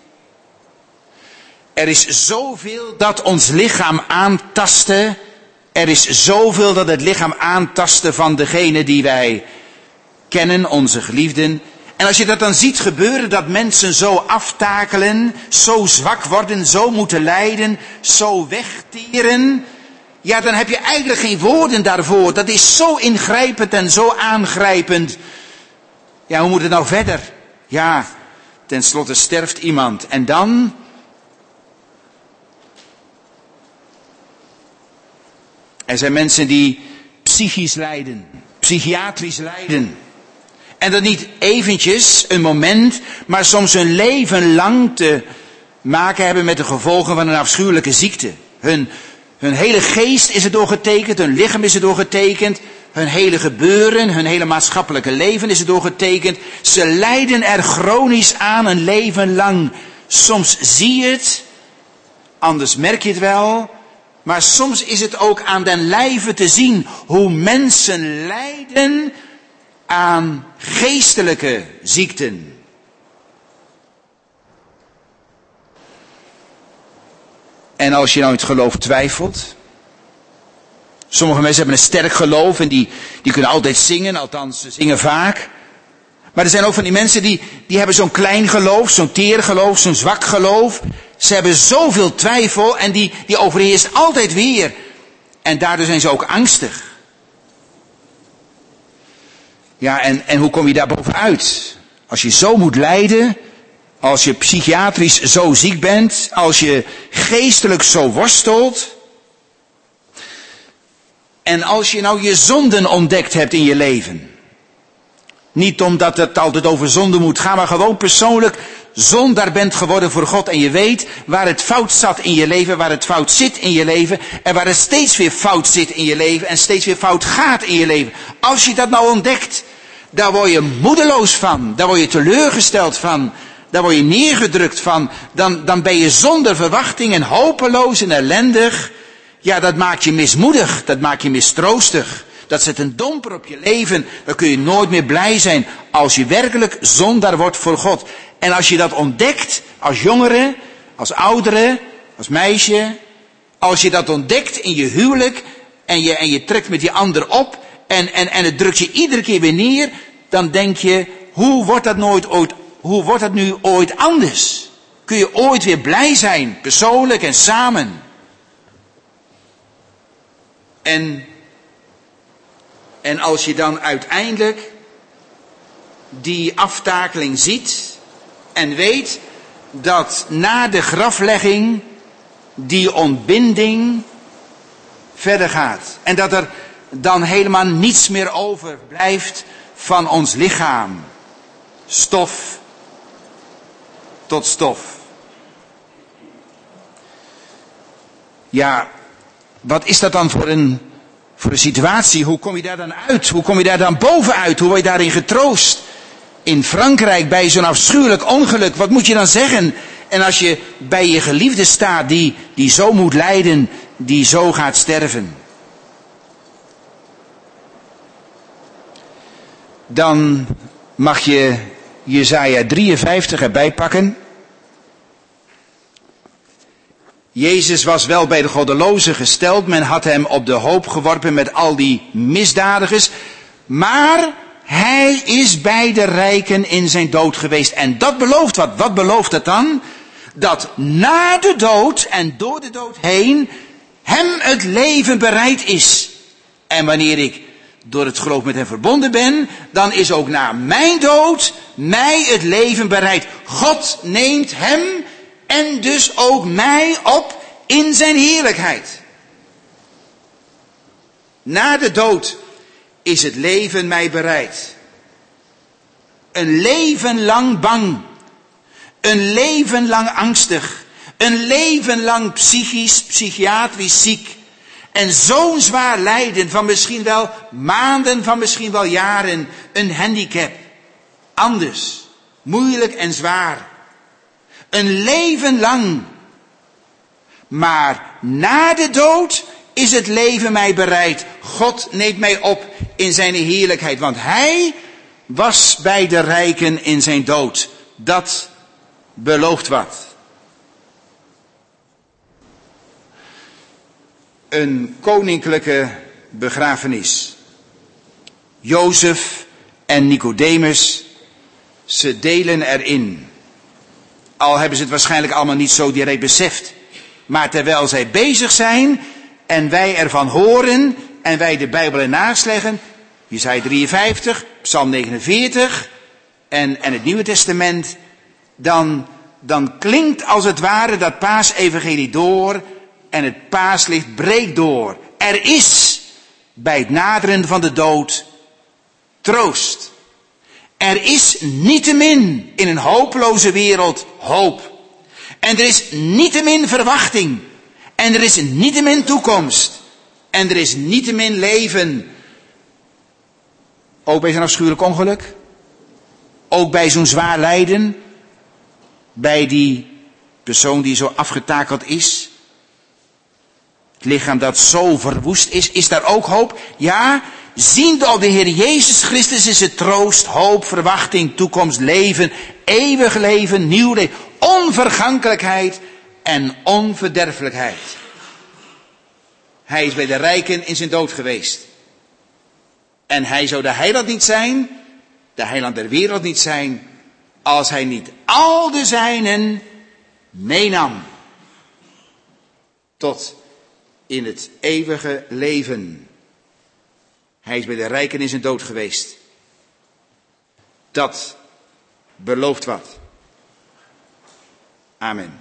Er is zoveel dat ons lichaam aantastte. Er is zoveel dat het lichaam aantastte van degene die wij kennen, onze geliefden. En als je dat dan ziet gebeuren, dat mensen zo aftakelen, zo zwak worden, zo moeten lijden, zo wegteren, ja, dan heb je eigenlijk geen woorden daarvoor. Dat is zo ingrijpend en zo aangrijpend. Ja, hoe moet het nou verder? Ja, tenslotte sterft iemand. En dan? Er zijn mensen die psychisch lijden, psychiatrisch lijden. En dat niet eventjes, een moment, maar soms hun leven lang te maken hebben met de gevolgen van een afschuwelijke ziekte. Hun, hun hele geest is erdoor getekend, hun lichaam is erdoor getekend, hun hele gebeuren, hun hele maatschappelijke leven is erdoor getekend. Ze lijden er chronisch aan een leven lang. Soms zie je het, anders merk je het wel. Maar soms is het ook aan den lijve te zien hoe mensen lijden aan geestelijke ziekten. En als je nou in het geloof twijfelt. Sommige mensen hebben een sterk geloof en die, die kunnen altijd zingen, althans ze zingen vaak. Maar er zijn ook van die mensen die, die hebben zo'n klein geloof, zo'n teer geloof, zo'n zwak geloof. Ze hebben zoveel twijfel en die, die overheerst altijd weer. En daardoor zijn ze ook angstig. Ja, en, en hoe kom je daar bovenuit? Als je zo moet lijden, als je psychiatrisch zo ziek bent, als je geestelijk zo worstelt. En als je nou je zonden ontdekt hebt in je leven. Niet omdat het altijd over zonde moet gaan, maar gewoon persoonlijk zondaar bent geworden voor God. En je weet waar het fout zat in je leven, waar het fout zit in je leven. En waar het steeds weer fout zit in je leven en steeds weer fout gaat in je leven. Als je dat nou ontdekt, daar word je moedeloos van. Daar word je teleurgesteld van. Daar word je neergedrukt van. Dan, dan ben je zonder verwachting en hopeloos en ellendig. Ja, dat maakt je mismoedig. Dat maakt je mistroostig. Dat zet een domper op je leven. Dan kun je nooit meer blij zijn als je werkelijk zondaar wordt voor God. En als je dat ontdekt, als jongere, als oudere, als meisje. Als je dat ontdekt in je huwelijk en je, en je trekt met die ander op. en, en, en het drukt je iedere keer weer neer, dan denk je, hoe wordt dat nooit ooit, hoe wordt dat nu ooit anders? Kun je ooit weer blij zijn, persoonlijk en samen? En, en als je dan uiteindelijk die aftakeling ziet en weet dat na de graflegging die ontbinding verder gaat. En dat er dan helemaal niets meer overblijft van ons lichaam. Stof tot stof. Ja, wat is dat dan voor een, voor een situatie? Hoe kom je daar dan uit? Hoe kom je daar dan bovenuit? Hoe word je daarin getroost? In Frankrijk bij zo'n afschuwelijk ongeluk, wat moet je dan zeggen? En als je bij je geliefde staat die, die zo moet lijden, die zo gaat sterven. Dan mag je Jesaja drieënvijftig erbij pakken. Jezus was wel bij de goddelozen gesteld. Men had hem op de hoop geworpen met al die misdadigers. Maar hij is bij de rijken in zijn dood geweest. En dat belooft wat. Wat belooft het dan? Dat na de dood en door de dood heen hem het leven bereid is. En wanneer ik door het geloof met hem verbonden ben, dan is ook na mijn dood mij het leven bereid. God neemt hem en dus ook mij op in zijn heerlijkheid. Na de dood is het leven mij bereid. Een leven lang bang. Een leven lang angstig. Een leven lang psychisch, psychiatrisch ziek. En zo'n zwaar lijden van misschien wel maanden, van misschien wel jaren. Een handicap. Anders. Moeilijk en zwaar. Een leven lang. Maar na de dood is het leven mij bereid. God neemt mij op in zijn heerlijkheid. Want hij was bij de rijken in zijn dood. Dat belooft wat. Een koninklijke begrafenis. Jozef en Nicodemus, ze delen erin. Al hebben ze het waarschijnlijk allemaal niet zo direct beseft. Maar terwijl zij bezig zijn en wij ervan horen en wij de Bijbel ernaast leggen, Jesaja drieënvijftig, Psalm negenenveertig en, en het Nieuwe Testament, dan, dan klinkt als het ware dat paasevangelie door en het paaslicht breekt door. Er is bij het naderen van de dood troost. Er is niettemin in een hopeloze wereld hoop. En er is niettemin verwachting. En er is niettemin toekomst. En er is niettemin leven. Ook bij zo'n afschuwelijk ongeluk. Ook bij zo'n zwaar lijden. Bij die persoon die zo afgetakeld is. Het lichaam dat zo verwoest is. Is daar ook hoop? Ja, ziende op de Heer Jezus Christus is het troost, hoop, verwachting, toekomst, leven, eeuwig leven, nieuw leven, onvergankelijkheid en onverderfelijkheid. Hij is bij de rijken in zijn dood geweest. En hij zou de heiland niet zijn, de heiland der wereld niet zijn, als hij niet al de zijnen meenam. Tot in het eeuwige leven. Hij is bij de rijken in zijn dood geweest. Dat belooft wat. Amen.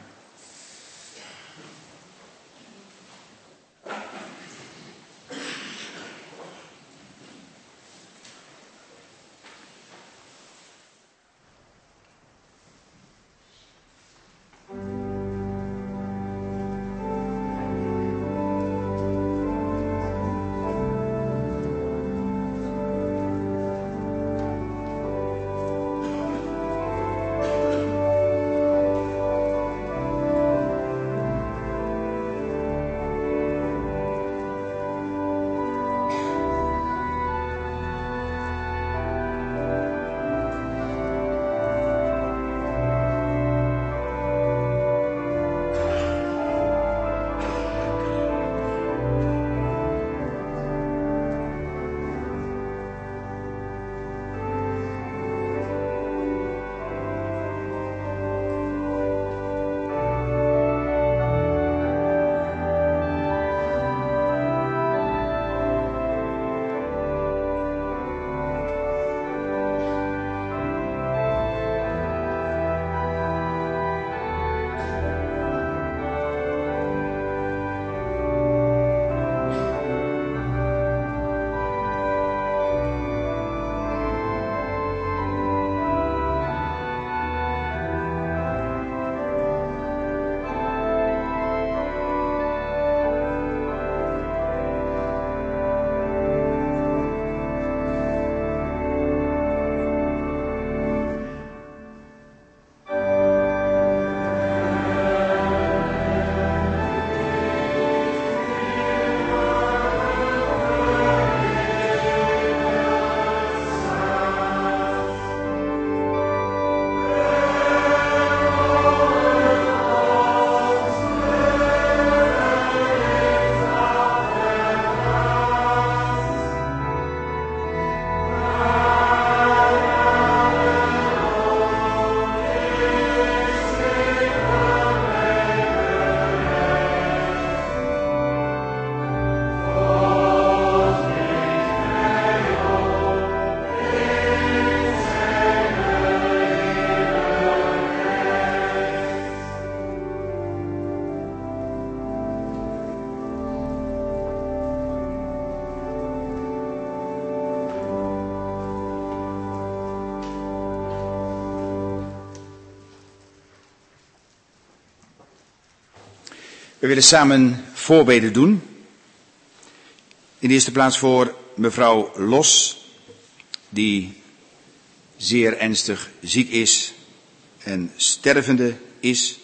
We willen samen voorbeden doen. In de eerste plaats voor mevrouw Los, die zeer ernstig ziek is en stervende is.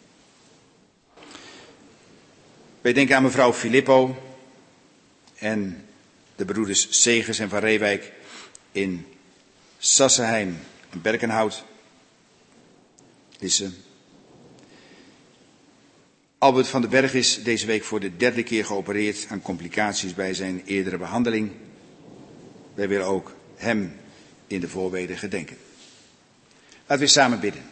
Wij denken aan mevrouw Filippo en de broeders Segers en Van Reewijk in Sassenheim en Berkenhout. Lisse. Albert van den Berg is deze week voor de derde keer geopereerd aan complicaties bij zijn eerdere behandeling. Wij willen ook hem in de voorbeden gedenken. Laten we samen bidden.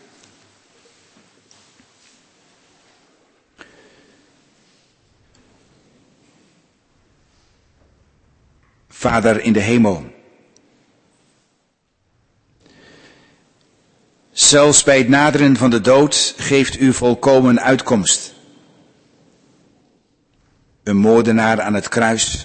Vader in de hemel, zelfs bij het naderen van de dood geeft u volkomen uitkomst. Een moordenaar aan het kruis.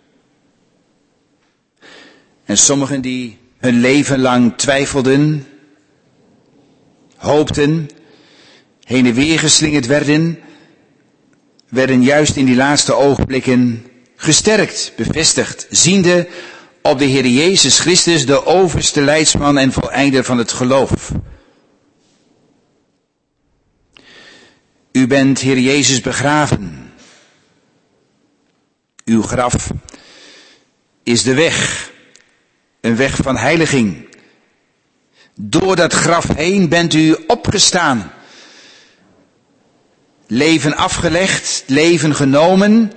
En sommigen die hun leven lang twijfelden, hoopten, heen en weer geslingerd werden, werden juist in die laatste ogenblikken gesterkt, bevestigd, ziende op de Heer Jezus Christus, de overste leidsman en voleinder van het geloof. U bent, Heer Jezus, begraven. Uw graf is de weg, een weg van heiliging. Door dat graf heen bent u opgestaan. Leven afgelegd, leven genomen.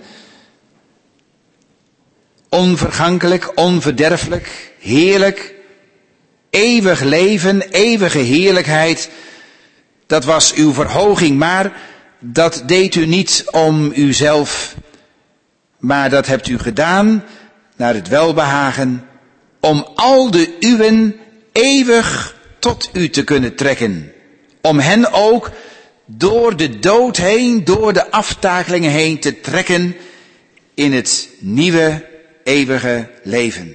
Onvergankelijk, onverderfelijk, heerlijk. Eeuwig leven, eeuwige heerlijkheid. Dat was uw verhoging, maar dat deed u niet om uzelf. Maar dat hebt u gedaan naar het welbehagen om al de uwen eeuwig tot u te kunnen trekken. Om hen ook door de dood heen, door de aftakelingen heen te trekken in het nieuwe eeuwige leven.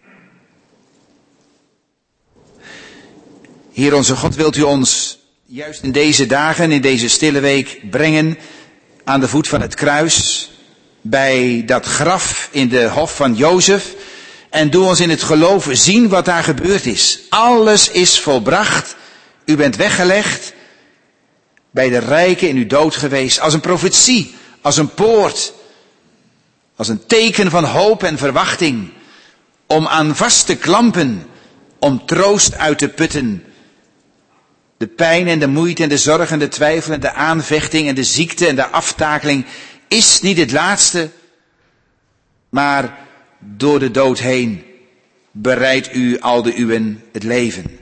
Heer onze God, wilt u ons juist in deze dagen, in deze stille week brengen aan de voet van het kruis, bij dat graf in de hof van Jozef, en doe ons in het geloof zien wat daar gebeurd is. Alles is volbracht, u bent weggelegd, bij de rijken in uw dood geweest, als een profetie, als een poort, als een teken van hoop en verwachting, om aan vast te klampen, om troost uit te putten. De pijn en de moeite en de zorg en de twijfel en de aanvechting en de ziekte en de aftakeling is niet het laatste, maar door de dood heen bereidt u al de uwen het leven.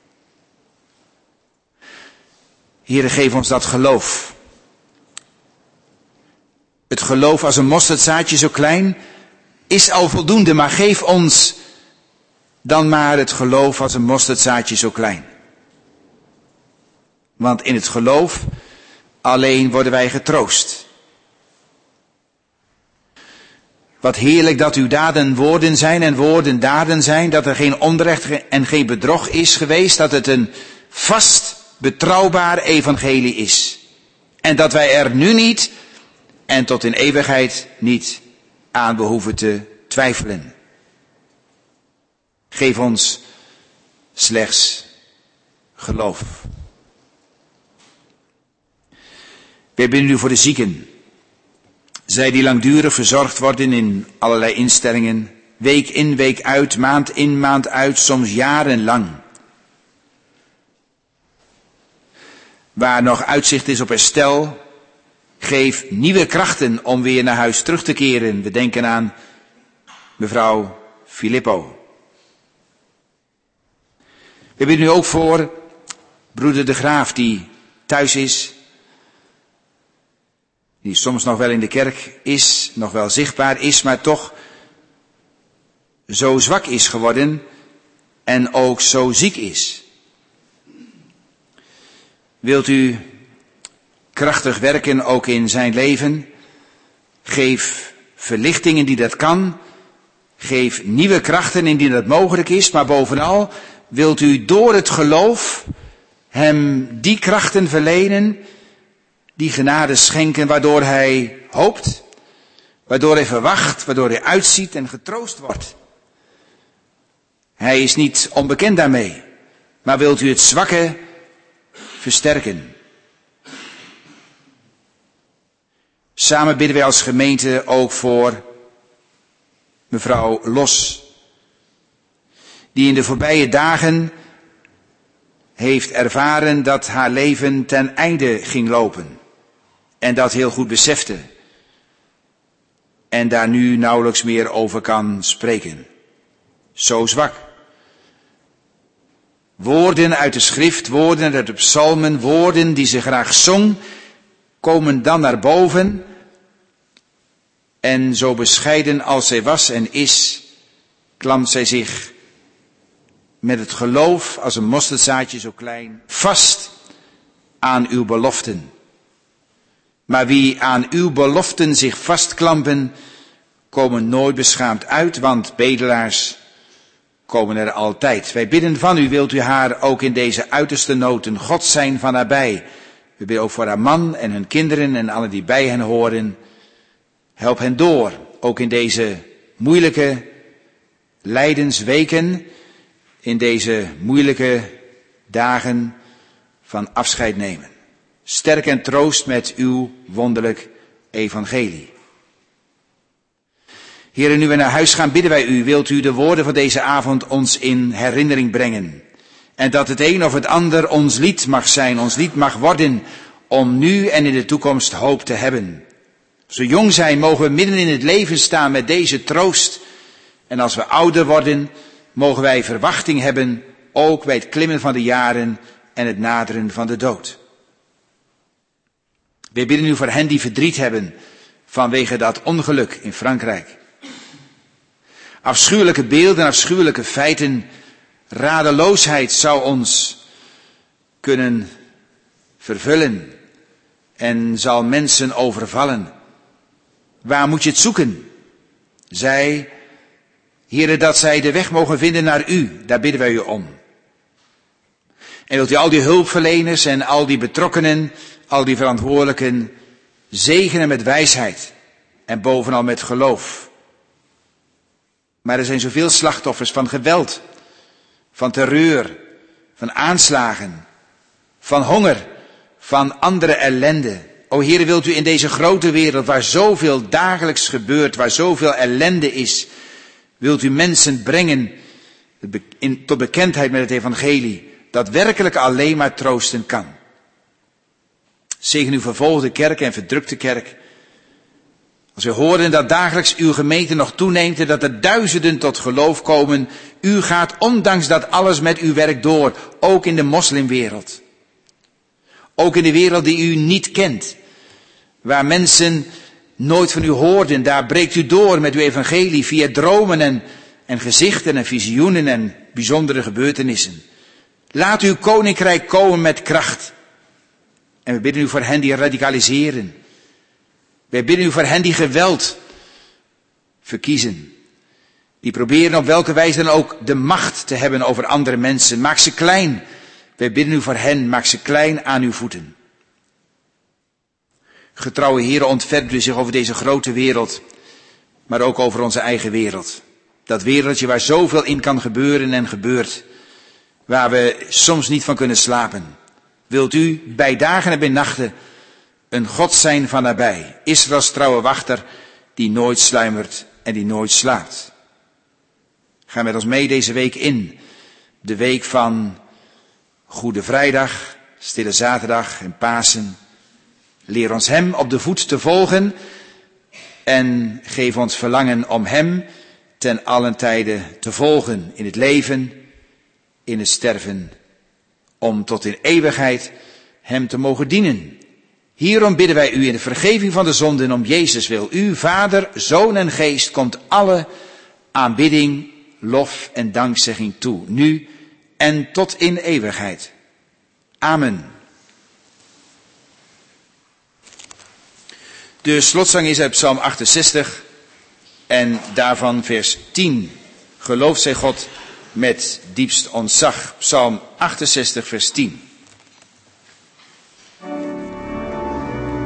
Heere, geef ons dat geloof. Het geloof als een mosterdzaadje zo klein is al voldoende, maar geef ons dan maar het geloof als een mosterdzaadje zo klein. Want in het geloof alleen worden wij getroost. Wat heerlijk dat uw daden woorden zijn en woorden daden zijn, dat er geen onrecht en geen bedrog is geweest, dat het een vast, betrouwbaar evangelie is. En dat wij er nu niet en tot in eeuwigheid niet aan behoeven te twijfelen. Geef ons slechts geloof. Wij bidden u voor de zieken. Zij die langdurig verzorgd worden in allerlei instellingen, week in, week uit, maand in, maand uit, soms jarenlang. Waar nog uitzicht is op herstel, geef nieuwe krachten om weer naar huis terug te keren. We denken aan mevrouw Filippo. We bidden u ook voor broeder De Graaf die thuis is, die soms nog wel in de kerk is, nog wel zichtbaar is, maar toch zo zwak is geworden en ook zo ziek is. Wilt u krachtig werken ook in zijn leven? Geef verlichting indien dat kan. Geef nieuwe krachten indien dat mogelijk is. Maar bovenal wilt u door het geloof hem die krachten verlenen die genade schenken waardoor hij hoopt, waardoor hij verwacht, waardoor hij uitziet en getroost wordt. Hij is niet onbekend daarmee, maar wilt u het zwakke versterken. Samen bidden wij als gemeente ook voor mevrouw Los, die in de voorbije dagen heeft ervaren dat haar leven ten einde ging lopen. En dat heel goed besefte. En daar nu nauwelijks meer over kan spreken. Zo zwak. Woorden uit de schrift, woorden uit de psalmen, woorden die ze graag zong, komen dan naar boven. En zo bescheiden als zij was en is, klampt zij zich met het geloof als een mosterdzaadje zo klein vast aan uw beloften. Maar wie aan uw beloften zich vastklampen, komen nooit beschaamd uit, want bedelaars komen er altijd. Wij bidden van u, wilt u haar ook in deze uiterste nood een God zijn van nabij. We bidden ook voor haar man en hun kinderen en allen die bij hen horen. Help hen door, ook in deze moeilijke lijdensweken, in deze moeilijke dagen van afscheid nemen. Sterk en troost met uw wonderlijk evangelie. Heren, nu we naar huis gaan, bidden wij u, wilt u de woorden van deze avond ons in herinnering brengen. En dat het een of het ander ons lied mag zijn, ons lied mag worden, om nu en in de toekomst hoop te hebben. Als we jong zijn, mogen we midden in het leven staan met deze troost. En als we ouder worden, mogen wij verwachting hebben, ook bij het klimmen van de jaren en het naderen van de dood. We bidden u voor hen die verdriet hebben vanwege dat ongeluk in Frankrijk. Afschuwelijke beelden, afschuwelijke feiten, radeloosheid zou ons kunnen vervullen en zal mensen overvallen. Waar moet je het zoeken? Zij, Heere, dat zij de weg mogen vinden naar u, daar bidden wij u om. En wilt u al die hulpverleners en al die betrokkenen, al die verantwoordelijken zegenen met wijsheid en bovenal met geloof. Maar er zijn zoveel slachtoffers van geweld, van terreur, van aanslagen, van honger, van andere ellende. O Heere, wilt u in deze grote wereld waar zoveel dagelijks gebeurt, waar zoveel ellende is, wilt u mensen brengen in, tot bekendheid met het evangelie, dat werkelijk alleen maar troosten kan. Zegen uw vervolgde kerk en verdrukte kerk. Als we horen dat dagelijks uw gemeente nog toeneemt en dat er duizenden tot geloof komen, u gaat ondanks dat alles met uw werk door, ook in de moslimwereld. Ook in de wereld die u niet kent, waar mensen nooit van u hoorden, daar breekt u door met uw evangelie via dromen en, en gezichten en visioenen en bijzondere gebeurtenissen. Laat uw koninkrijk komen met kracht. En we bidden u voor hen die radicaliseren. Wij bidden u voor hen die geweld verkiezen. Die proberen op welke wijze dan ook de macht te hebben over andere mensen. Maak ze klein. Wij bidden u voor hen, maak ze klein aan uw voeten. Getrouwe Heere, ontfermt u zich over deze grote wereld, maar ook over onze eigen wereld. Dat wereldje waar zoveel in kan gebeuren en gebeurt, waar we soms niet van kunnen slapen. Wilt u bij dagen en bij nachten een God zijn van nabij, Israëls trouwe wachter, die nooit sluimert en die nooit slaapt. Ga met ons mee deze week in, de week van Goede Vrijdag, Stille Zaterdag en Pasen. Leer ons hem op de voet te volgen en geef ons verlangen om hem ten allen tijde te volgen in het leven, in het sterven, om tot in eeuwigheid hem te mogen dienen. Hierom bidden wij u in de vergeving van de zonden om Jezus wil. U, Vader, Zoon en Geest, komt alle aanbidding, lof en dankzegging toe, nu en tot in eeuwigheid. Amen. De slotzang is uit Psalm achtenzestig en daarvan vers tien. Gelooft zij God met diepst ontzag. Psalm achtenzestig vers tien.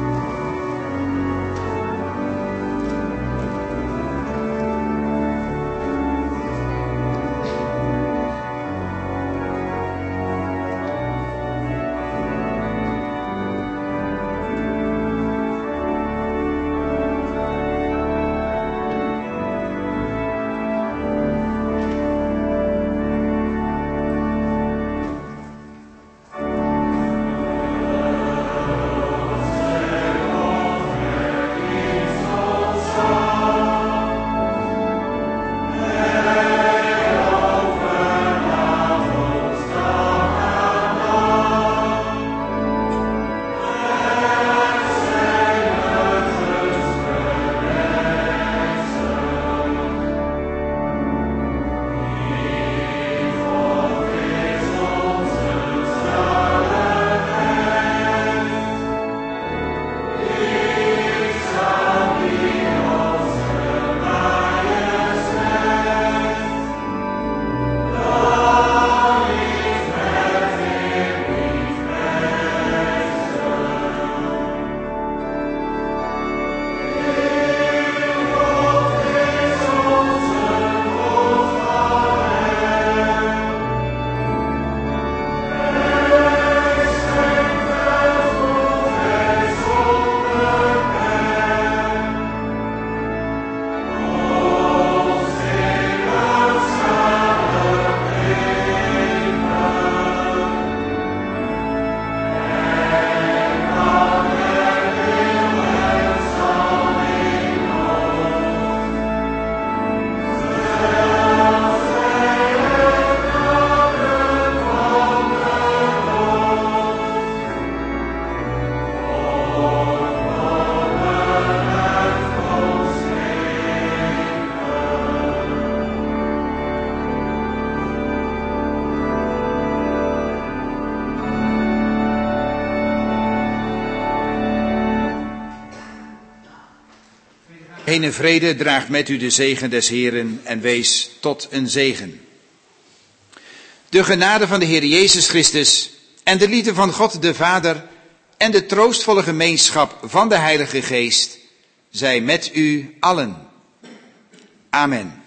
heen in vrede, draagt met u de zegen des Heeren en wees tot een zegen. De genade van de Heer Jezus Christus en de liefde van God de Vader en de troostvolle gemeenschap van de Heilige Geest zij met u allen. Amen.